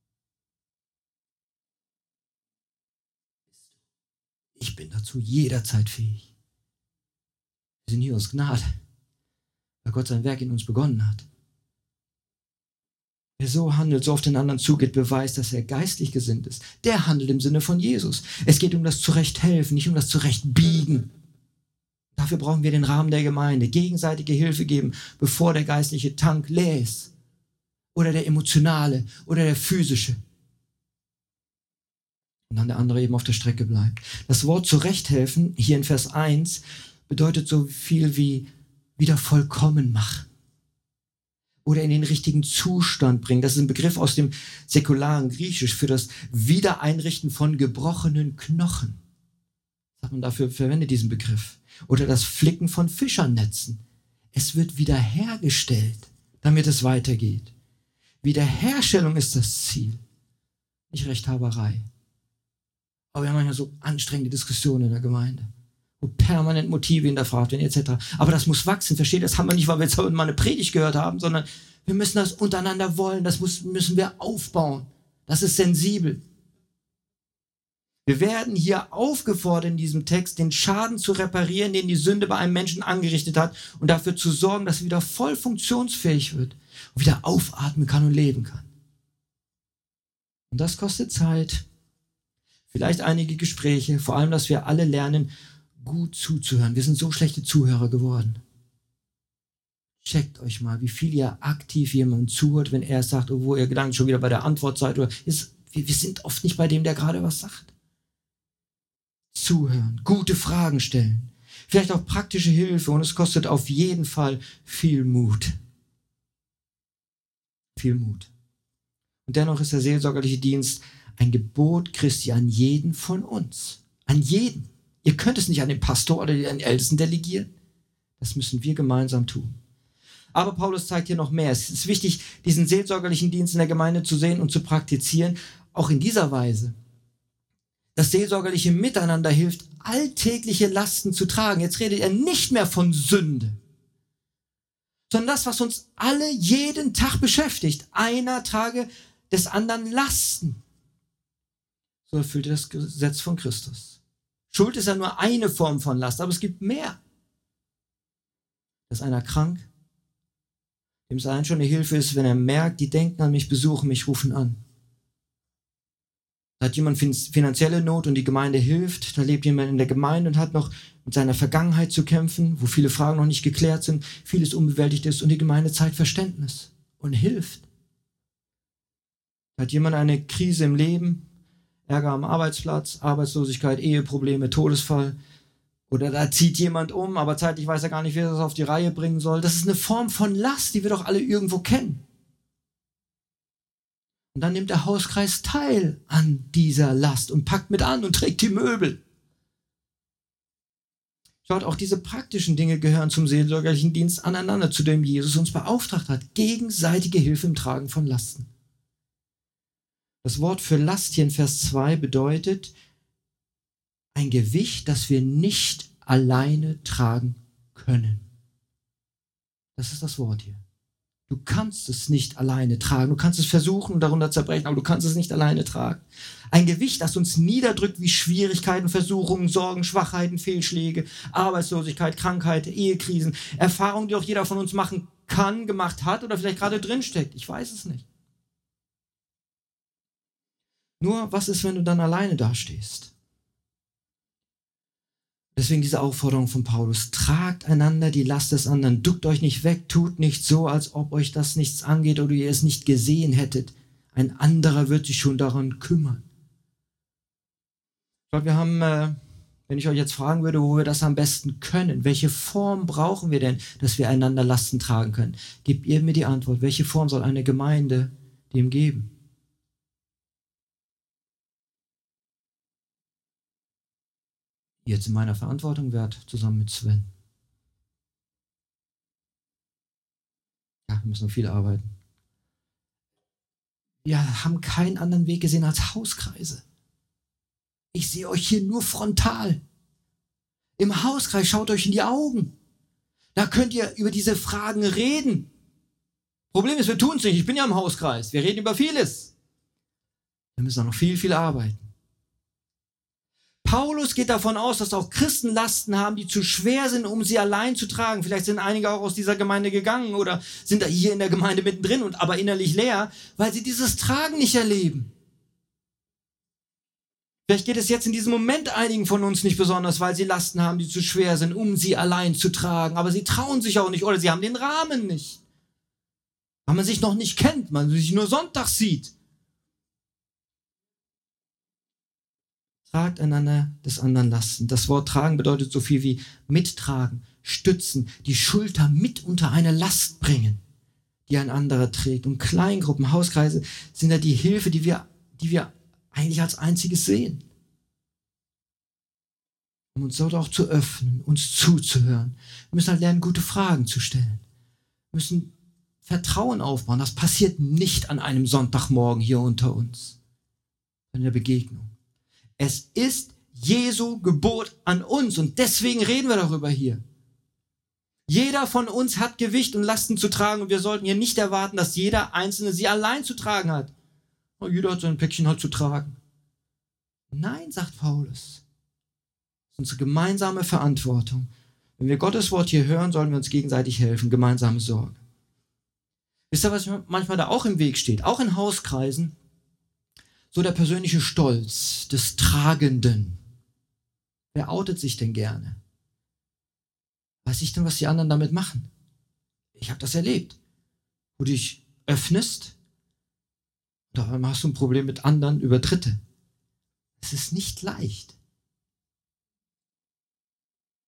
Ich bin dazu jederzeit fähig. Wir sind hier aus Gnade, weil Gott sein Werk in uns begonnen hat. Wer so handelt, so auf den anderen zugeht, beweist, dass er geistlich gesinnt ist. Der handelt im Sinne von Jesus. Es geht um das Zurechthelfen, nicht um das Zurechtbiegen. Dafür brauchen wir den Rahmen der Gemeinde, gegenseitige Hilfe geben, bevor der geistliche Tank leer ist. Oder der emotionale oder der physische. Und dann der andere eben auf der Strecke bleibt. Das Wort Zurechthelfen, hier in Vers eins, bedeutet so viel wie wieder vollkommen machen. Oder in den richtigen Zustand bringen. Das ist ein Begriff aus dem säkularen Griechisch für das Wiedereinrichten von gebrochenen Knochen. Was hat man dafür verwendet, diesen Begriff? Oder das Flicken von Fischernetzen. Es wird wiederhergestellt, damit es weitergeht. Wiederherstellung ist das Ziel, nicht Rechthaberei. Aber wir haben manchmal so anstrengende Diskussionen in der Gemeinde, wo permanent Motive hinterfragt werden, et cetera. Aber das muss wachsen, versteht? Das haben wir nicht, weil wir jetzt mal eine Predigt gehört haben, sondern wir müssen das untereinander wollen, das muss, müssen wir aufbauen. Das ist sensibel. Wir werden hier aufgefordert in diesem Text, den Schaden zu reparieren, den die Sünde bei einem Menschen angerichtet hat und dafür zu sorgen, dass er wieder voll funktionsfähig wird und wieder aufatmen kann und leben kann. Und das kostet Zeit, vielleicht einige Gespräche, vor allem, dass wir alle lernen, gut zuzuhören. Wir sind so schlechte Zuhörer geworden. Checkt euch mal, wie viel ihr aktiv jemandem zuhört, wenn er sagt, wo ihr Gedanken schon wieder bei der Antwort seid. Oder ist, wir, wir sind oft nicht bei dem, der gerade was sagt. Zuhören, gute Fragen stellen, vielleicht auch praktische Hilfe und es kostet auf jeden Fall viel Mut. Viel Mut. Und dennoch ist der seelsorgerliche Dienst ein Gebot Christi an jeden von uns. An jeden. Ihr könnt es nicht an den Pastor oder den Ältesten delegieren. Das müssen wir gemeinsam tun. Aber Paulus zeigt hier noch mehr. Es ist wichtig, diesen seelsorgerlichen Dienst in der Gemeinde zu sehen und zu praktizieren, auch in dieser Weise. Das seelsorgerliche Miteinander hilft, alltägliche Lasten zu tragen. Jetzt redet er nicht mehr von Sünde, sondern das, was uns alle jeden Tag beschäftigt. Einer trage des anderen Lasten. So erfüllt er das Gesetz von Christus. Schuld ist ja nur eine Form von Last, aber es gibt mehr. Da ist einer krank, dem es allein schon eine Hilfe ist, wenn er merkt, die denken an mich, besuchen mich, rufen an. Da hat jemand finanzielle Not und die Gemeinde hilft. Da lebt jemand in der Gemeinde und hat noch mit seiner Vergangenheit zu kämpfen, wo viele Fragen noch nicht geklärt sind, vieles unbewältigt ist und die Gemeinde zeigt Verständnis und hilft. Da hat jemand eine Krise im Leben, Ärger am Arbeitsplatz, Arbeitslosigkeit, Eheprobleme, Todesfall. Oder da zieht jemand um, aber zeitlich weiß er gar nicht, wie er das auf die Reihe bringen soll. Das ist eine Form von Last, die wir doch alle irgendwo kennen. Und dann nimmt der Hauskreis teil an dieser Last und packt mit an und trägt die Möbel. Schaut, auch diese praktischen Dinge gehören zum seelsorgerlichen Dienst aneinander, zu dem Jesus uns beauftragt hat. Gegenseitige Hilfe im Tragen von Lasten. Das Wort für Last hier in Vers zwei bedeutet ein Gewicht, das wir nicht alleine tragen können. Das ist das Wort hier. Du kannst es nicht alleine tragen. Du kannst es versuchen und darunter zerbrechen, aber du kannst es nicht alleine tragen. Ein Gewicht, das uns niederdrückt wie Schwierigkeiten, Versuchungen, Sorgen, Schwachheiten, Fehlschläge, Arbeitslosigkeit, Krankheit, Ehekrisen, Erfahrungen, die auch jeder von uns machen kann, gemacht hat oder vielleicht gerade drinsteckt. Ich weiß es nicht. Nur, was ist, wenn du dann alleine dastehst? Deswegen diese Aufforderung von Paulus. Tragt einander die Last des anderen. Duckt euch nicht weg. Tut nicht so, als ob euch das nichts angeht oder ihr es nicht gesehen hättet. Ein anderer wird sich schon daran kümmern. Ich glaube, wir haben, äh, wenn ich euch jetzt fragen würde, wo wir das am besten können, welche Form brauchen wir denn, dass wir einander Lasten tragen können? Gebt ihr mir die Antwort. Welche Form soll eine Gemeinde dem geben? Jetzt in meiner Verantwortung wert, zusammen mit Sven. Ja, wir müssen noch viel arbeiten. Wir haben keinen anderen Weg gesehen als Hauskreise. Ich sehe euch hier nur frontal. Im Hauskreis schaut euch in die Augen. Da könnt ihr über diese Fragen reden. Problem ist, wir tun es nicht. Ich bin ja im Hauskreis. Wir reden über vieles. Wir müssen auch noch viel, viel arbeiten. Paulus geht davon aus, dass auch Christen Lasten haben, die zu schwer sind, um sie allein zu tragen. Vielleicht sind einige auch aus dieser Gemeinde gegangen oder sind da hier in der Gemeinde mittendrin und aber innerlich leer, weil sie dieses Tragen nicht erleben. Vielleicht geht es jetzt in diesem Moment einigen von uns nicht besonders, weil sie Lasten haben, die zu schwer sind, um sie allein zu tragen. Aber sie trauen sich auch nicht oder sie haben den Rahmen nicht. Weil man sich noch nicht kennt, man sich nur sonntags sieht. Tragt einander des anderen Lasten. Das Wort tragen bedeutet so viel wie mittragen, stützen, die Schulter mit unter eine Last bringen, die ein anderer trägt. Und Kleingruppen, Hauskreise sind ja die Hilfe, die wir, die wir eigentlich als einziges sehen. Um uns dort auch zu öffnen, uns zuzuhören. Wir müssen halt lernen, gute Fragen zu stellen. Wir müssen Vertrauen aufbauen. Das passiert nicht an einem Sonntagmorgen hier unter uns. In der Begegnung. Es ist Jesu Gebot an uns und deswegen reden wir darüber hier. Jeder von uns hat Gewicht und Lasten zu tragen und wir sollten hier nicht erwarten, dass jeder Einzelne sie allein zu tragen hat. Oh, jeder hat sein Päckchen halt zu tragen. Nein, sagt Paulus. Das ist unsere gemeinsame Verantwortung. Wenn wir Gottes Wort hier hören, sollen wir uns gegenseitig helfen, gemeinsame Sorge. Wisst ihr, was manchmal da auch im Weg steht? Auch in Hauskreisen. So der persönliche Stolz des Tragenden. Wer outet sich denn gerne? Weiß ich denn, was die anderen damit machen? Ich habe das erlebt. Wo du dich öffnest, da hast du ein Problem mit anderen über Dritte. Es ist nicht leicht. Aber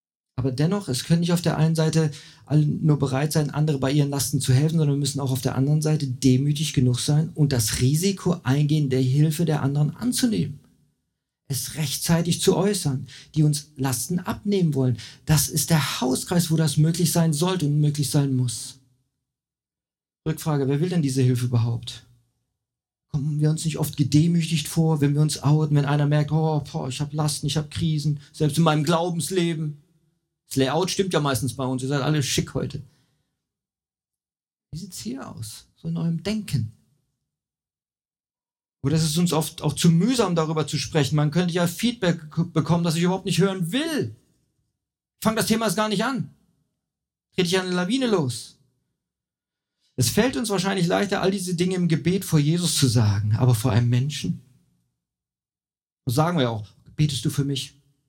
Aber dennoch, es können nicht auf der einen Seite alle nur bereit sein, andere bei ihren Lasten zu helfen, sondern wir müssen auch auf der anderen Seite demütig genug sein und das Risiko eingehen, der Hilfe der anderen anzunehmen. Es rechtzeitig zu äußern, die uns Lasten abnehmen wollen. Das ist der Hauskreis, wo das möglich sein sollte und möglich sein muss. Rückfrage, wer will denn diese Hilfe überhaupt? Kommen wir uns nicht oft gedemütigt vor, wenn wir uns outen, wenn einer merkt, oh, boah, ich habe Lasten, ich habe Krisen, selbst in meinem Glaubensleben. Das Layout stimmt ja meistens bei uns, ihr seid alle schick heute. Wie sieht es hier aus, so in eurem Denken? Oder es ist uns oft auch zu mühsam, darüber zu sprechen. Man könnte ja Feedback bekommen, das ich überhaupt nicht hören will. Ich fange das Thema erst gar nicht an. Trete ich eine Lawine los. Es fällt uns wahrscheinlich leichter, all diese Dinge im Gebet vor Jesus zu sagen, aber vor einem Menschen. Das sagen wir ja auch, betest du für mich?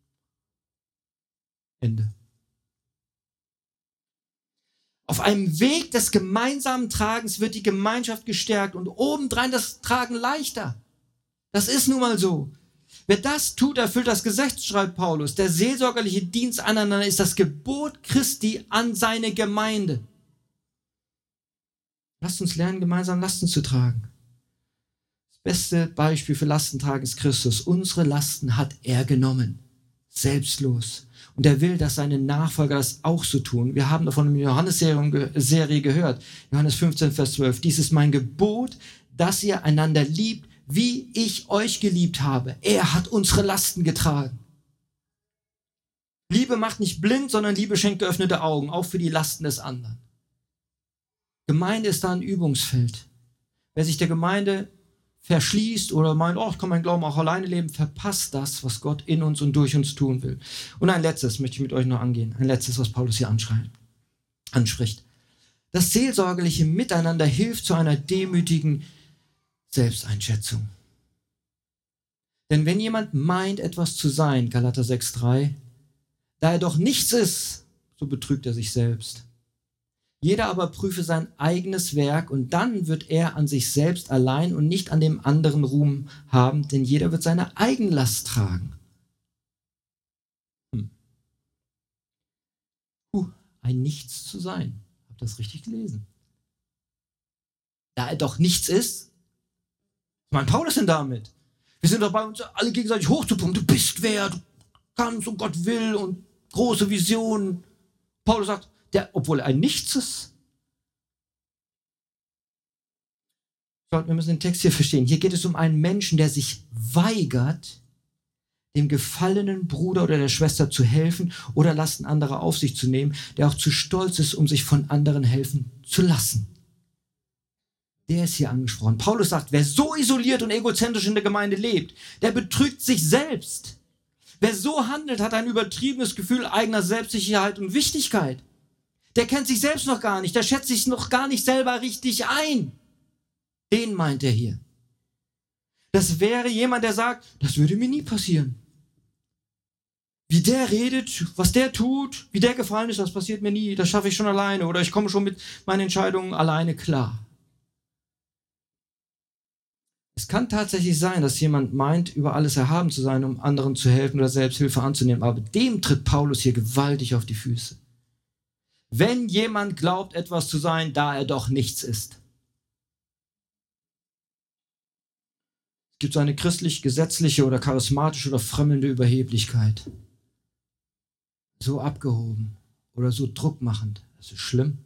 Ende. Auf einem Weg des gemeinsamen Tragens wird die Gemeinschaft gestärkt und obendrein das Tragen leichter. Das ist nun mal so. Wer das tut, erfüllt das Gesetz, schreibt Paulus. Der seelsorgerliche Dienst aneinander ist das Gebot Christi an seine Gemeinde. Lasst uns lernen, gemeinsam Lasten zu tragen. Das beste Beispiel für Lastentragen ist Christus. Unsere Lasten hat er genommen. Selbstlos. Und er will, dass seine Nachfolger das auch so tun. Wir haben davon in der Johannes-Serie gehört. Johannes fünfzehn, Vers zwölf. Dies ist mein Gebot, dass ihr einander liebt, wie ich euch geliebt habe. Er hat unsere Lasten getragen. Liebe macht nicht blind, sondern Liebe schenkt geöffnete Augen, auch für die Lasten des anderen. Gemeinde ist da ein Übungsfeld. Wer sich der Gemeinde verschließt oder meint, oh, ich kann meinen Glauben auch alleine leben, verpasst das, was Gott in uns und durch uns tun will. Und ein letztes möchte ich mit euch noch angehen. Ein letztes, was Paulus hier anspricht. Das seelsorgerliche Miteinander hilft zu einer demütigen Selbsteinschätzung. Denn wenn jemand meint, etwas zu sein, Galater sechs, drei, da er doch nichts ist, so betrügt er sich selbst. Jeder aber prüfe sein eigenes Werk und dann wird er an sich selbst allein und nicht an dem anderen Ruhm haben, denn jeder wird seine Eigenlast tragen. Hm. Uh, ein Nichts zu sein. Habt ihr das richtig gelesen? Da er doch nichts ist, was meint Paulus denn damit? Wir sind doch bei uns alle gegenseitig hochzupumpen. Du bist wer, du kannst und Gott will und große Visionen. Paulus sagt, der, obwohl er ein Nichts ist. Schaut, wir müssen den Text hier verstehen. Hier geht es um einen Menschen, der sich weigert, dem gefallenen Bruder oder der Schwester zu helfen oder Lasten anderer auf sich zu nehmen, der auch zu stolz ist, um sich von anderen helfen zu lassen. Der ist hier angesprochen. Paulus sagt, wer so isoliert und egozentrisch in der Gemeinde lebt, der betrügt sich selbst. Wer so handelt, hat ein übertriebenes Gefühl eigener Selbstsicherheit und Wichtigkeit. Der kennt sich selbst noch gar nicht, der schätzt sich noch gar nicht selber richtig ein. Den meint er hier. Das wäre jemand, der sagt, das würde mir nie passieren. Wie der redet, was der tut, wie der gefallen ist, das passiert mir nie, das schaffe ich schon alleine oder ich komme schon mit meinen Entscheidungen alleine klar. Es kann tatsächlich sein, dass jemand meint, über alles erhaben zu sein, um anderen zu helfen oder Selbsthilfe anzunehmen, aber dem tritt Paulus hier gewaltig auf die Füße. Wenn jemand glaubt, etwas zu sein, da er doch nichts ist. Es gibt so eine christlich-gesetzliche oder charismatische oder frömmelnde Überheblichkeit. So abgehoben oder so druckmachend. Das ist schlimm.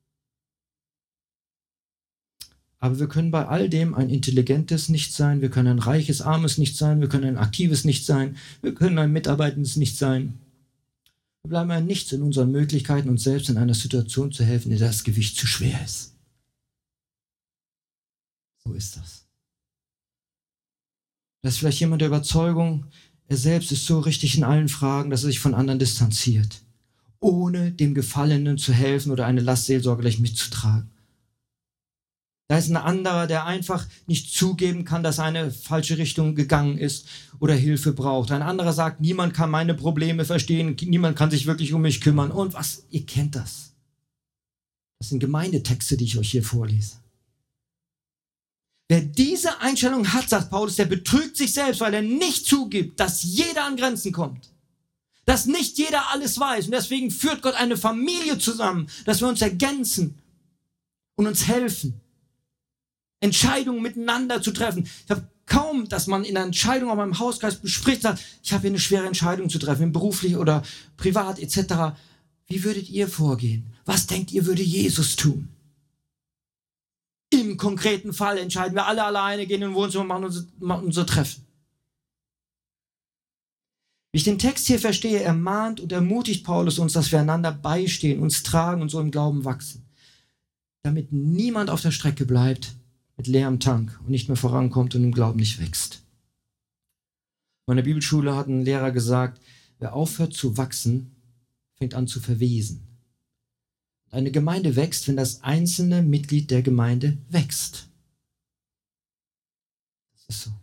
Aber wir können bei all dem ein intelligentes Nicht sein, wir können ein reiches, armes Nicht sein, wir können ein aktives Nicht sein, wir können ein mitarbeitendes Nicht sein. Wir bleiben ein Nichts in unseren Möglichkeiten, uns selbst in einer Situation zu helfen, in der das Gewicht zu schwer ist. So ist das. Da ist vielleicht jemand der Überzeugung, er selbst ist so richtig in allen Fragen, dass er sich von anderen distanziert, ohne dem Gefallenen zu helfen oder eine Last seelsorgerlich mitzutragen. Da ist ein anderer, der einfach nicht zugeben kann, dass er eine falsche Richtung gegangen ist oder Hilfe braucht. Ein anderer sagt, niemand kann meine Probleme verstehen, niemand kann sich wirklich um mich kümmern. Und was? Ihr kennt das. Das sind Gemeindetexte, die ich euch hier vorlese. Wer diese Einstellung hat, sagt Paulus, der betrügt sich selbst, weil er nicht zugibt, dass jeder an Grenzen kommt. Dass nicht jeder alles weiß. Und deswegen führt Gott eine Familie zusammen, dass wir uns ergänzen und uns helfen, Entscheidungen miteinander zu treffen. Ich habe kaum, dass man in einer Entscheidung auf meinem Hauskreis bespricht, sagt, ich habe hier eine schwere Entscheidung zu treffen, beruflich oder privat et cetera. Wie würdet ihr vorgehen? Was denkt ihr, würde Jesus tun? Im konkreten Fall entscheiden wir alle alleine, gehen in den Wohnzimmer und machen unser, machen unser Treffen. Wie ich den Text hier verstehe, ermahnt und ermutigt Paulus uns, dass wir einander beistehen, uns tragen und so im Glauben wachsen. Damit niemand auf der Strecke bleibt mit leerem Tank und nicht mehr vorankommt und im Glauben nicht wächst. In meiner Bibelschule hat ein Lehrer gesagt, wer aufhört zu wachsen, fängt an zu verwesen. Eine Gemeinde wächst, wenn das einzelne Mitglied der Gemeinde wächst. Das ist so.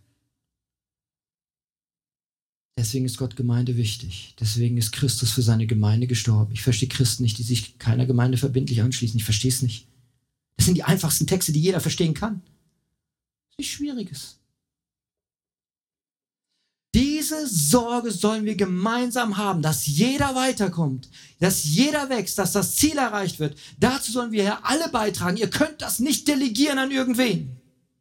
Deswegen ist Gott Gemeinde wichtig. Deswegen ist Christus für seine Gemeinde gestorben. Ich verstehe Christen nicht, die sich keiner Gemeinde verbindlich anschließen. Ich verstehe es nicht. Das sind die einfachsten Texte, die jeder verstehen kann. Das ist nichts Schwieriges. Diese Sorge sollen wir gemeinsam haben, dass jeder weiterkommt, dass jeder wächst, dass das Ziel erreicht wird. Dazu sollen wir ja alle beitragen. Ihr könnt das nicht delegieren an irgendwen.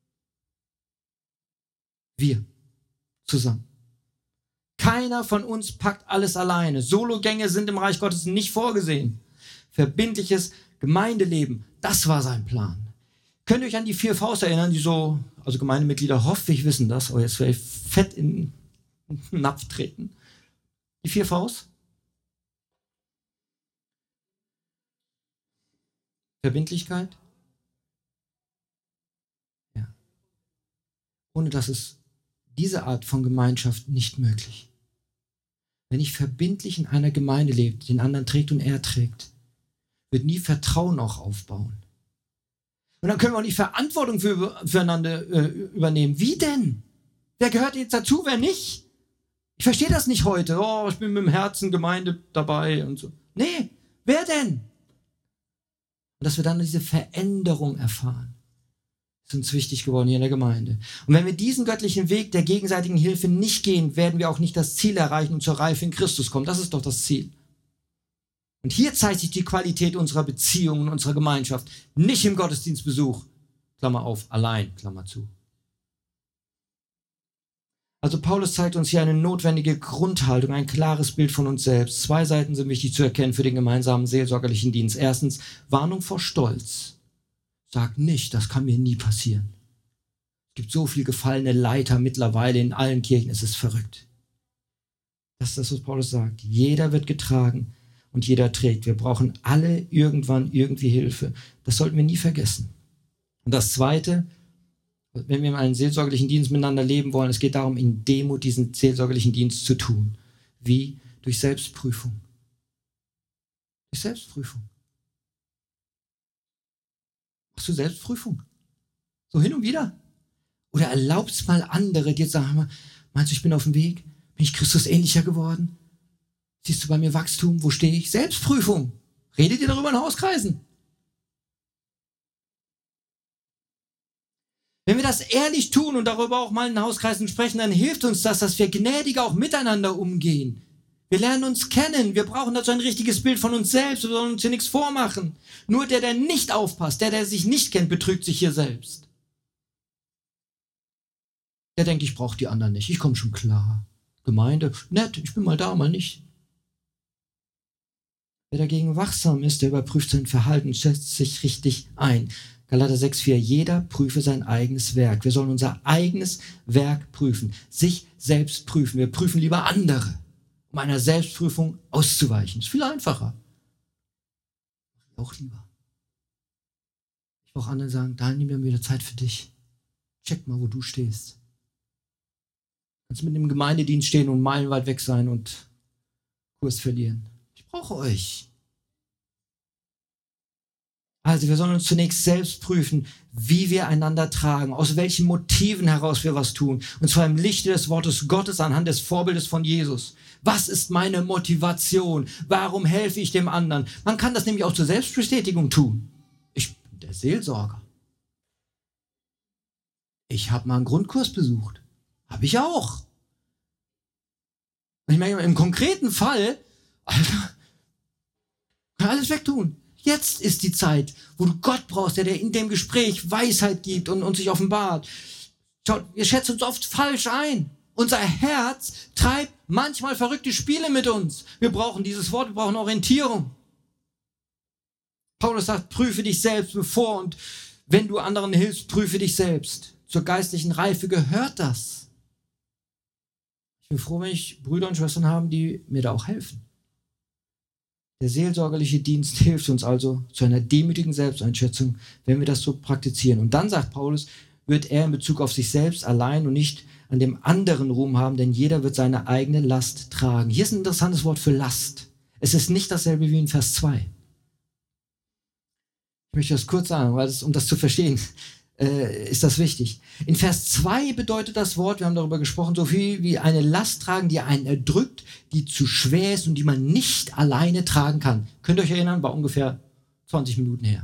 Wir zusammen. Keiner von uns packt alles alleine. Sologänge sind im Reich Gottes nicht vorgesehen. Verbindliches Gemeindeleben, das war sein Plan. Könnt ihr euch an die vier Faust erinnern, die so, also Gemeindemitglieder hoffe ich wissen das, aber jetzt werde ich fett in den Napf treten. Die vier Faust? Verbindlichkeit? Ja. Ohne das ist diese Art von Gemeinschaft nicht möglich. Wenn ich verbindlich in einer Gemeinde lebe, den anderen trägt und er trägt, wird nie Vertrauen auch aufbauen. Und dann können wir auch nicht Verantwortung für, füreinander äh, übernehmen. Wie denn? Wer gehört jetzt dazu, wer nicht? Ich verstehe das nicht heute. Oh, ich bin mit dem Herzen Gemeinde dabei und so. Nee, wer denn? Und dass wir dann diese Veränderung erfahren, ist uns wichtig geworden hier in der Gemeinde. Und wenn wir diesen göttlichen Weg der gegenseitigen Hilfe nicht gehen, werden wir auch nicht das Ziel erreichen und zur Reife in Christus kommen. Das ist doch das Ziel. Und hier zeigt sich die Qualität unserer Beziehungen, unserer Gemeinschaft. Nicht im Gottesdienstbesuch, Klammer auf, allein, Klammer zu. Also Paulus zeigt uns hier eine notwendige Grundhaltung, ein klares Bild von uns selbst. Zwei Seiten sind wichtig zu erkennen für den gemeinsamen seelsorgerlichen Dienst. Erstens, Warnung vor Stolz. Sag nicht, das kann mir nie passieren. Es gibt so viele gefallene Leiter mittlerweile in allen Kirchen, es ist verrückt. Das ist das, was Paulus sagt. Jeder wird getragen und jeder trägt. Wir brauchen alle irgendwann irgendwie Hilfe. Das sollten wir nie vergessen. Und das Zweite, wenn wir in einem seelsorgerlichen Dienst miteinander leben wollen, es geht darum, in Demut diesen seelsorgerlichen Dienst zu tun. Wie? Durch Selbstprüfung. Durch Selbstprüfung. Machst du Selbstprüfung? So hin und wieder? Oder erlaubst mal andere, die jetzt sagen, meinst du, ich bin auf dem Weg? Bin ich Christus ähnlicher geworden? Siehst du bei mir Wachstum? Wo stehe ich? Selbstprüfung. Redet ihr darüber in Hauskreisen? Wenn wir das ehrlich tun und darüber auch mal in Hauskreisen sprechen, dann hilft uns das, dass wir gnädiger auch miteinander umgehen. Wir lernen uns kennen. Wir brauchen dazu ein richtiges Bild von uns selbst. Wir sollen uns hier nichts vormachen. Nur der, der nicht aufpasst, der, der sich nicht kennt, betrügt sich hier selbst. Der denkt, ich brauche die anderen nicht. Ich komme schon klar. Gemeinde, nett, ich bin mal da, mal nicht. Wer dagegen wachsam ist, der überprüft sein Verhalten, schätzt sich richtig ein. Galater sechs vier, jeder prüfe sein eigenes Werk. Wir sollen unser eigenes Werk prüfen, sich selbst prüfen. Wir prüfen lieber andere, um einer Selbstprüfung auszuweichen. Ist viel einfacher. Auch lieber. Ich will auch anderen sagen, da nimm mir wieder Zeit für dich. Check mal, wo du stehst. Du kannst mit dem Gemeindedienst stehen und meilenweit weg sein und Kurs verlieren. Ich brauche euch. Also wir sollen uns zunächst selbst prüfen, wie wir einander tragen, aus welchen Motiven heraus wir was tun. Und zwar im Lichte des Wortes Gottes anhand des Vorbildes von Jesus. Was ist meine Motivation? Warum helfe ich dem anderen? Man kann das nämlich auch zur Selbstbestätigung tun. Ich bin der Seelsorger. Ich habe mal einen Grundkurs besucht. Habe ich auch. Und ich meine, im konkreten Fall, Alter, kann alles wegtun. Jetzt ist die Zeit, wo du Gott brauchst, der dir in dem Gespräch Weisheit gibt und, und sich offenbart. Schaut, wir schätzen uns oft falsch ein. Unser Herz treibt manchmal verrückte Spiele mit uns. Wir brauchen dieses Wort, wir brauchen Orientierung. Paulus sagt, prüfe dich selbst bevor und wenn du anderen hilfst, prüfe dich selbst. Zur geistlichen Reife gehört das. Ich bin froh, wenn ich Brüder und Schwestern habe, die mir da auch helfen. Der seelsorgerliche Dienst hilft uns also zu einer demütigen Selbsteinschätzung, wenn wir das so praktizieren. Und dann, sagt Paulus, wird er in Bezug auf sich selbst allein und nicht an dem anderen Ruhm haben, denn jeder wird seine eigene Last tragen. Hier ist ein interessantes Wort für Last. Es ist nicht dasselbe wie in Vers zwei. Ich möchte das kurz sagen, weil das, um das zu verstehen, äh, ist das wichtig. In Vers zwei bedeutet das Wort, wir haben darüber gesprochen, so viel wie eine Last tragen, die einen erdrückt, die zu schwer ist und die man nicht alleine tragen kann. Könnt ihr euch erinnern, war ungefähr zwanzig Minuten her.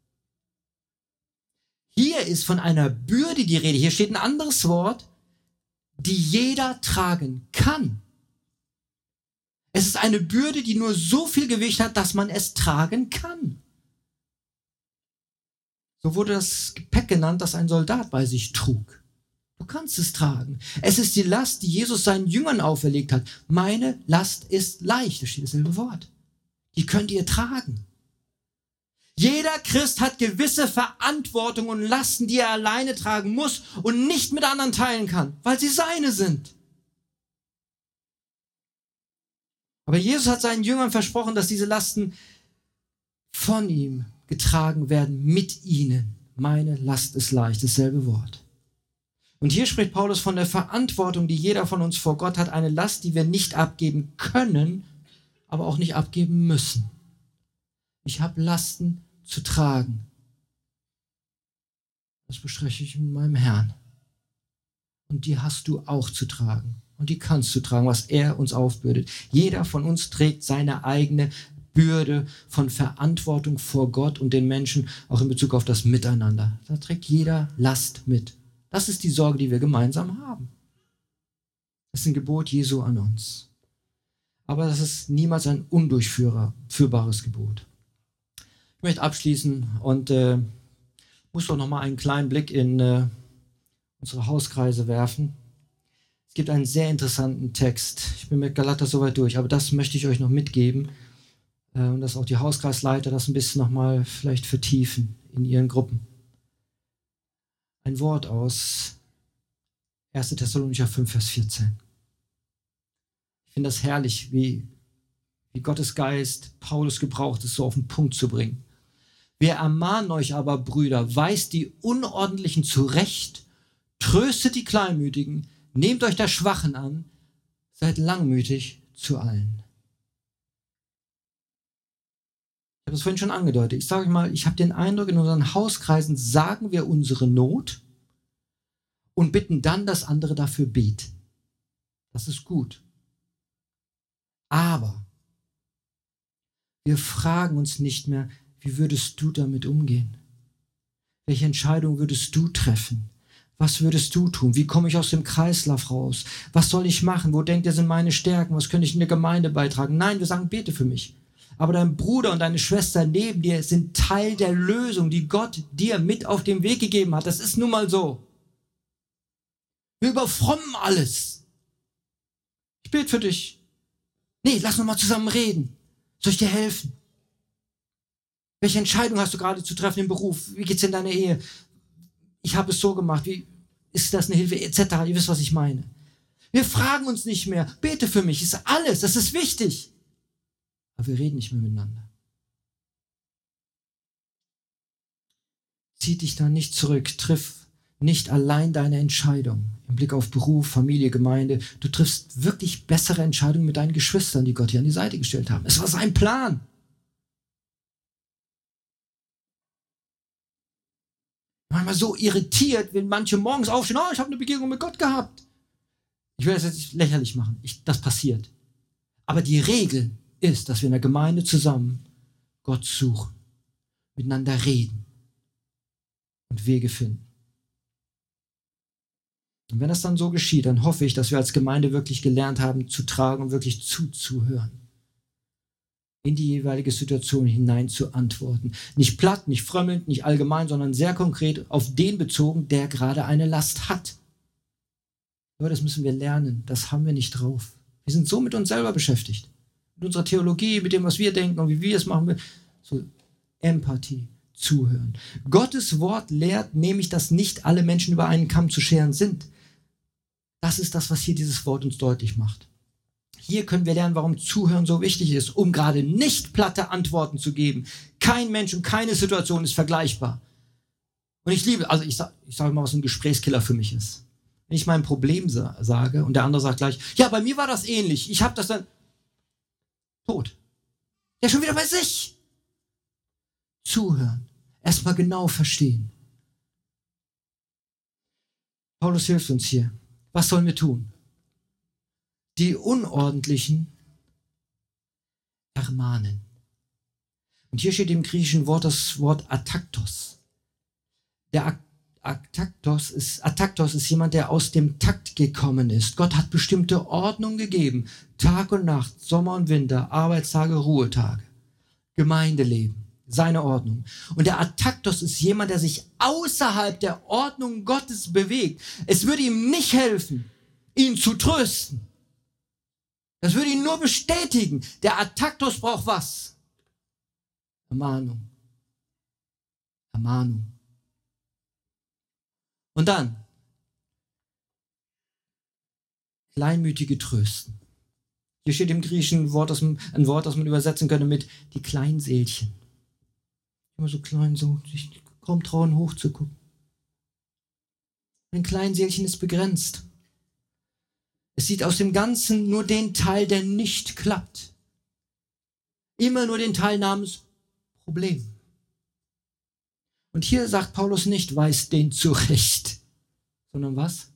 Hier ist von einer Bürde die Rede. Hier steht ein anderes Wort, die jeder tragen kann. Es ist eine Bürde, die nur so viel Gewicht hat, dass man es tragen kann. So wurde das Gepäck genannt, das ein Soldat bei sich trug. Du kannst es tragen. Es ist die Last, die Jesus seinen Jüngern auferlegt hat. Meine Last ist leicht. Da steht dasselbe Wort. Die könnt ihr tragen. Jeder Christ hat gewisse Verantwortung und Lasten, die er alleine tragen muss und nicht mit anderen teilen kann, weil sie seine sind. Aber Jesus hat seinen Jüngern versprochen, dass diese Lasten von ihm getragen werden, mit ihnen. Meine Last ist leicht, dasselbe Wort. Und hier spricht Paulus von der Verantwortung, die jeder von uns vor Gott hat, eine Last, die wir nicht abgeben können, aber auch nicht abgeben müssen. Ich habe Lasten zu tragen. Das bespreche ich mit meinem Herrn. Und die hast du auch zu tragen. Und die kannst du tragen, was er uns aufbürdet. Jeder von uns trägt seine eigene Bürde von Verantwortung vor Gott und den Menschen, auch in Bezug auf das Miteinander. Da trägt jeder Last mit. Das ist die Sorge, die wir gemeinsam haben. Das ist ein Gebot Jesu an uns. Aber das ist niemals ein undurchführbares Gebot. Ich möchte abschließen und äh, muss doch noch mal einen kleinen Blick in äh, unsere Hauskreise werfen. Es gibt einen sehr interessanten Text. Ich bin mit Galater soweit durch, aber das möchte ich euch noch mitgeben äh, und dass auch die Hauskreisleiter das ein bisschen noch mal vielleicht vertiefen in ihren Gruppen. Ein Wort aus erster Thessalonicher fünf, Vers vierzehn. Ich finde das herrlich, wie, wie Gottes Geist Paulus gebraucht ist, so auf den Punkt zu bringen. Wir ermahnen euch aber, Brüder, weist die Unordentlichen zurecht, tröstet die Kleinmütigen, nehmt euch der Schwachen an, seid langmütig zu allen. Ich habe das vorhin schon angedeutet. Ich sage euch mal, ich habe den Eindruck, in unseren Hauskreisen sagen wir unsere Not und bitten dann, dass andere dafür beten. Das ist gut. Aber wir fragen uns nicht mehr, wie würdest du damit umgehen? Welche Entscheidung würdest du treffen? Was würdest du tun? Wie komme ich aus dem Kreislauf raus? Was soll ich machen? Wo denkt ihr, sind meine Stärken? Was könnte ich in der Gemeinde beitragen? Nein, wir sagen, bete für mich. Aber dein Bruder und deine Schwester neben dir sind Teil der Lösung, die Gott dir mit auf den Weg gegeben hat. Das ist nun mal so. Wir überfrommen alles. Ich bete für dich. Nee, lass uns mal zusammen reden. Soll ich dir helfen? Welche Entscheidung hast du gerade zu treffen im Beruf? Wie geht's in deiner Ehe? Ich habe es so gemacht. Wie ist das eine Hilfe? Etc. Ihr wisst, was ich meine. Wir fragen uns nicht mehr. Bete für mich. Ist alles. Das ist wichtig. Aber wir reden nicht mehr miteinander. Zieh dich da nicht zurück. Triff nicht allein deine Entscheidung im Blick auf Beruf, Familie, Gemeinde. Du triffst wirklich bessere Entscheidungen mit deinen Geschwistern, die Gott hier an die Seite gestellt haben. Es war sein Plan. Manchmal so irritiert, wenn manche morgens aufstehen, oh, ich habe eine Begegnung mit Gott gehabt. Ich will das jetzt nicht lächerlich machen. Ich, das passiert. Aber die Regel ist, dass wir in der Gemeinde zusammen Gott suchen, miteinander reden und Wege finden. Und wenn das dann so geschieht, dann hoffe ich, dass wir als Gemeinde wirklich gelernt haben, zu tragen und wirklich zuzuhören. In die jeweilige Situation hinein zu antworten. Nicht platt, nicht frömmelnd, nicht allgemein, sondern sehr konkret auf den bezogen, der gerade eine Last hat. Aber das müssen wir lernen. Das haben wir nicht drauf. Wir sind so mit uns selber beschäftigt. Mit unserer Theologie, mit dem, was wir denken und wie wir es machen. So Empathie, zuhören. Gottes Wort lehrt nämlich, dass nicht alle Menschen über einen Kamm zu scheren sind. Das ist das, was hier dieses Wort uns deutlich macht. Hier können wir lernen, warum Zuhören so wichtig ist, um gerade nicht platte Antworten zu geben. Kein Mensch und keine Situation ist vergleichbar. Und ich liebe, also ich sage ich sag mal, was ein Gesprächskiller für mich ist. Wenn ich mein Problem sa- sage und der andere sagt gleich, ja, bei mir war das ähnlich, ich habe das dann... Tot. Der ist schon wieder bei sich. Zuhören. Erstmal genau verstehen. Paulus hilft uns hier. Was sollen wir tun? Die Unordentlichen ermahnen. Und hier steht im griechischen Wort das Wort Ataktos. Der Ataktos ist, Ataktos ist jemand, der aus dem Takt gekommen ist. Gott hat bestimmte Ordnung gegeben. Tag und Nacht, Sommer und Winter, Arbeitstage, Ruhetage, Gemeindeleben, seine Ordnung. Und der Ataktos ist jemand, der sich außerhalb der Ordnung Gottes bewegt. Es würde ihm nicht helfen, ihn zu trösten. Das würde ihn nur bestätigen. Der Ataktos braucht was? Ermahnung. Ermahnung. Und dann kleinmütige trösten. Hier steht im griechischen Wort, das man, ein Wort, das man übersetzen könnte mit die Kleinseelchen. Immer so klein, so sich kaum trauen, hochzugucken. Ein Kleinseelchen ist begrenzt. Es sieht aus dem Ganzen nur den Teil, der nicht klappt. Immer nur den Teil namens Problem. Und hier sagt Paulus nicht, weist den zurecht, sondern was?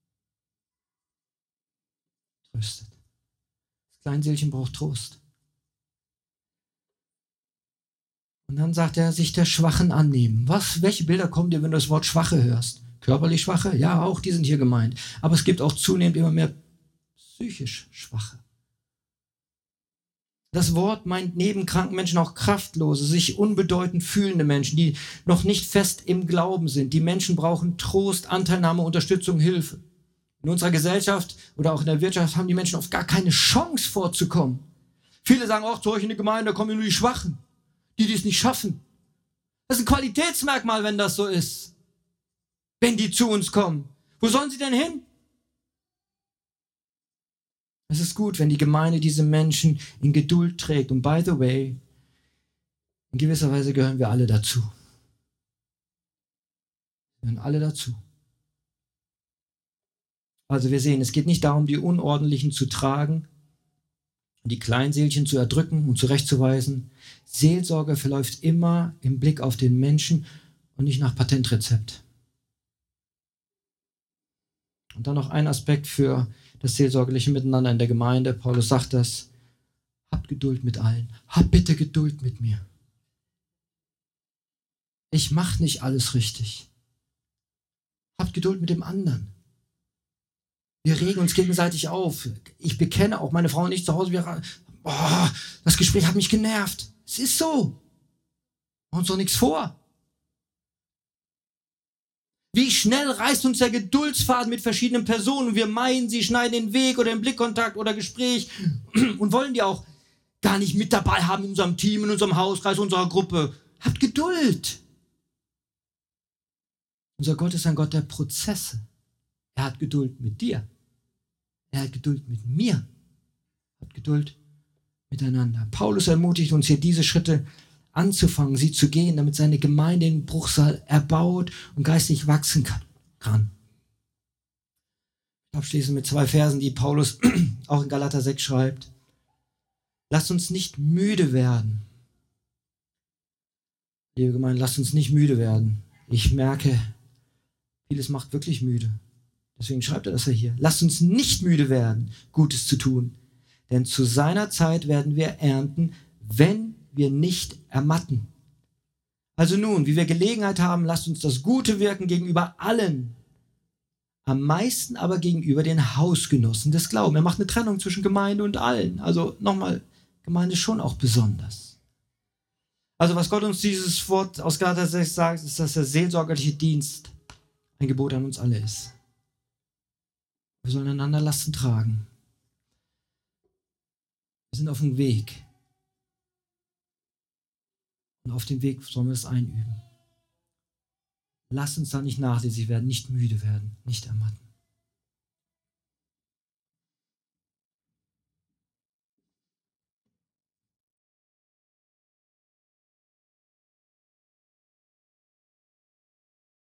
Tröstet. Das Kleinseelchen braucht Trost. Und dann sagt er, sich der Schwachen annehmen. Was? Welche Bilder kommen dir, wenn du das Wort Schwache hörst? Körperlich Schwache? Ja, auch die sind hier gemeint. Aber es gibt auch zunehmend immer mehr psychisch Schwache. Das Wort meint neben kranken Menschen auch kraftlose, sich unbedeutend fühlende Menschen, die noch nicht fest im Glauben sind. Die Menschen brauchen Trost, Anteilnahme, Unterstützung, Hilfe. In unserer Gesellschaft oder auch in der Wirtschaft haben die Menschen oft gar keine Chance vorzukommen. Viele sagen auch, zu euch in die Gemeinde kommen nur die Schwachen, die, die es nicht schaffen. Das ist ein Qualitätsmerkmal, wenn das so ist. Wenn die zu uns kommen. Wo sollen sie denn hin? Es ist gut, wenn die Gemeinde diese Menschen in Geduld trägt. Und by the way, in gewisser Weise gehören wir alle dazu. Wir gehören alle dazu. Also wir sehen, es geht nicht darum, die Unordentlichen zu tragen, die Kleinseelchen zu erdrücken und zurechtzuweisen. Seelsorge verläuft immer im Blick auf den Menschen und nicht nach Patentrezept. Und dann noch ein Aspekt für das seelsorgerliche Miteinander in der Gemeinde. Paulus sagt das, habt Geduld mit allen. Habt bitte Geduld mit mir. Ich mache nicht alles richtig. Habt Geduld mit dem anderen. Wir regen uns gegenseitig auf. Ich bekenne auch, meine Frau und ich zu Hause, wir, oh, das Gespräch hat mich genervt. Es ist so. Machen uns doch nichts vor. Wie schnell reißt uns der Geduldsfaden mit verschiedenen Personen. Wir meinen, sie schneiden den Weg oder den Blickkontakt oder Gespräch und wollen die auch gar nicht mit dabei haben in unserem Team, in unserem Hauskreis, unserer Gruppe. Habt Geduld. Unser Gott ist ein Gott der Prozesse. Er hat Geduld mit dir. Er hat Geduld mit mir. Er hat Geduld miteinander. Paulus ermutigt uns hier, diese Schritte anzufangen, sie zu gehen, damit seine Gemeinde in Bruchsal erbaut und geistig wachsen kann. Ich abschließe mit zwei Versen, die Paulus auch in Galater sechs schreibt. Lasst uns nicht müde werden. Liebe Gemeinde, lasst uns nicht müde werden. Ich merke, vieles macht wirklich müde. Deswegen schreibt er das ja hier. Lasst uns nicht müde werden, Gutes zu tun. Denn zu seiner Zeit werden wir ernten, wenn wir nicht ermatten. Also nun, wie wir Gelegenheit haben, lasst uns das Gute wirken gegenüber allen. Am meisten aber gegenüber den Hausgenossen des Glaubens. Er macht eine Trennung zwischen Gemeinde und allen. Also nochmal, Gemeinde ist schon auch besonders. Also was Gott uns dieses Wort aus Galater sechs sagt, ist, dass der seelsorgerliche Dienst ein Gebot an uns alle ist. Wir sollen einander Lasten tragen. Wir sind auf dem Weg. Und auf dem Weg sollen wir es einüben. Lass uns da nicht nachlässig werden, nicht müde werden, nicht ermatten.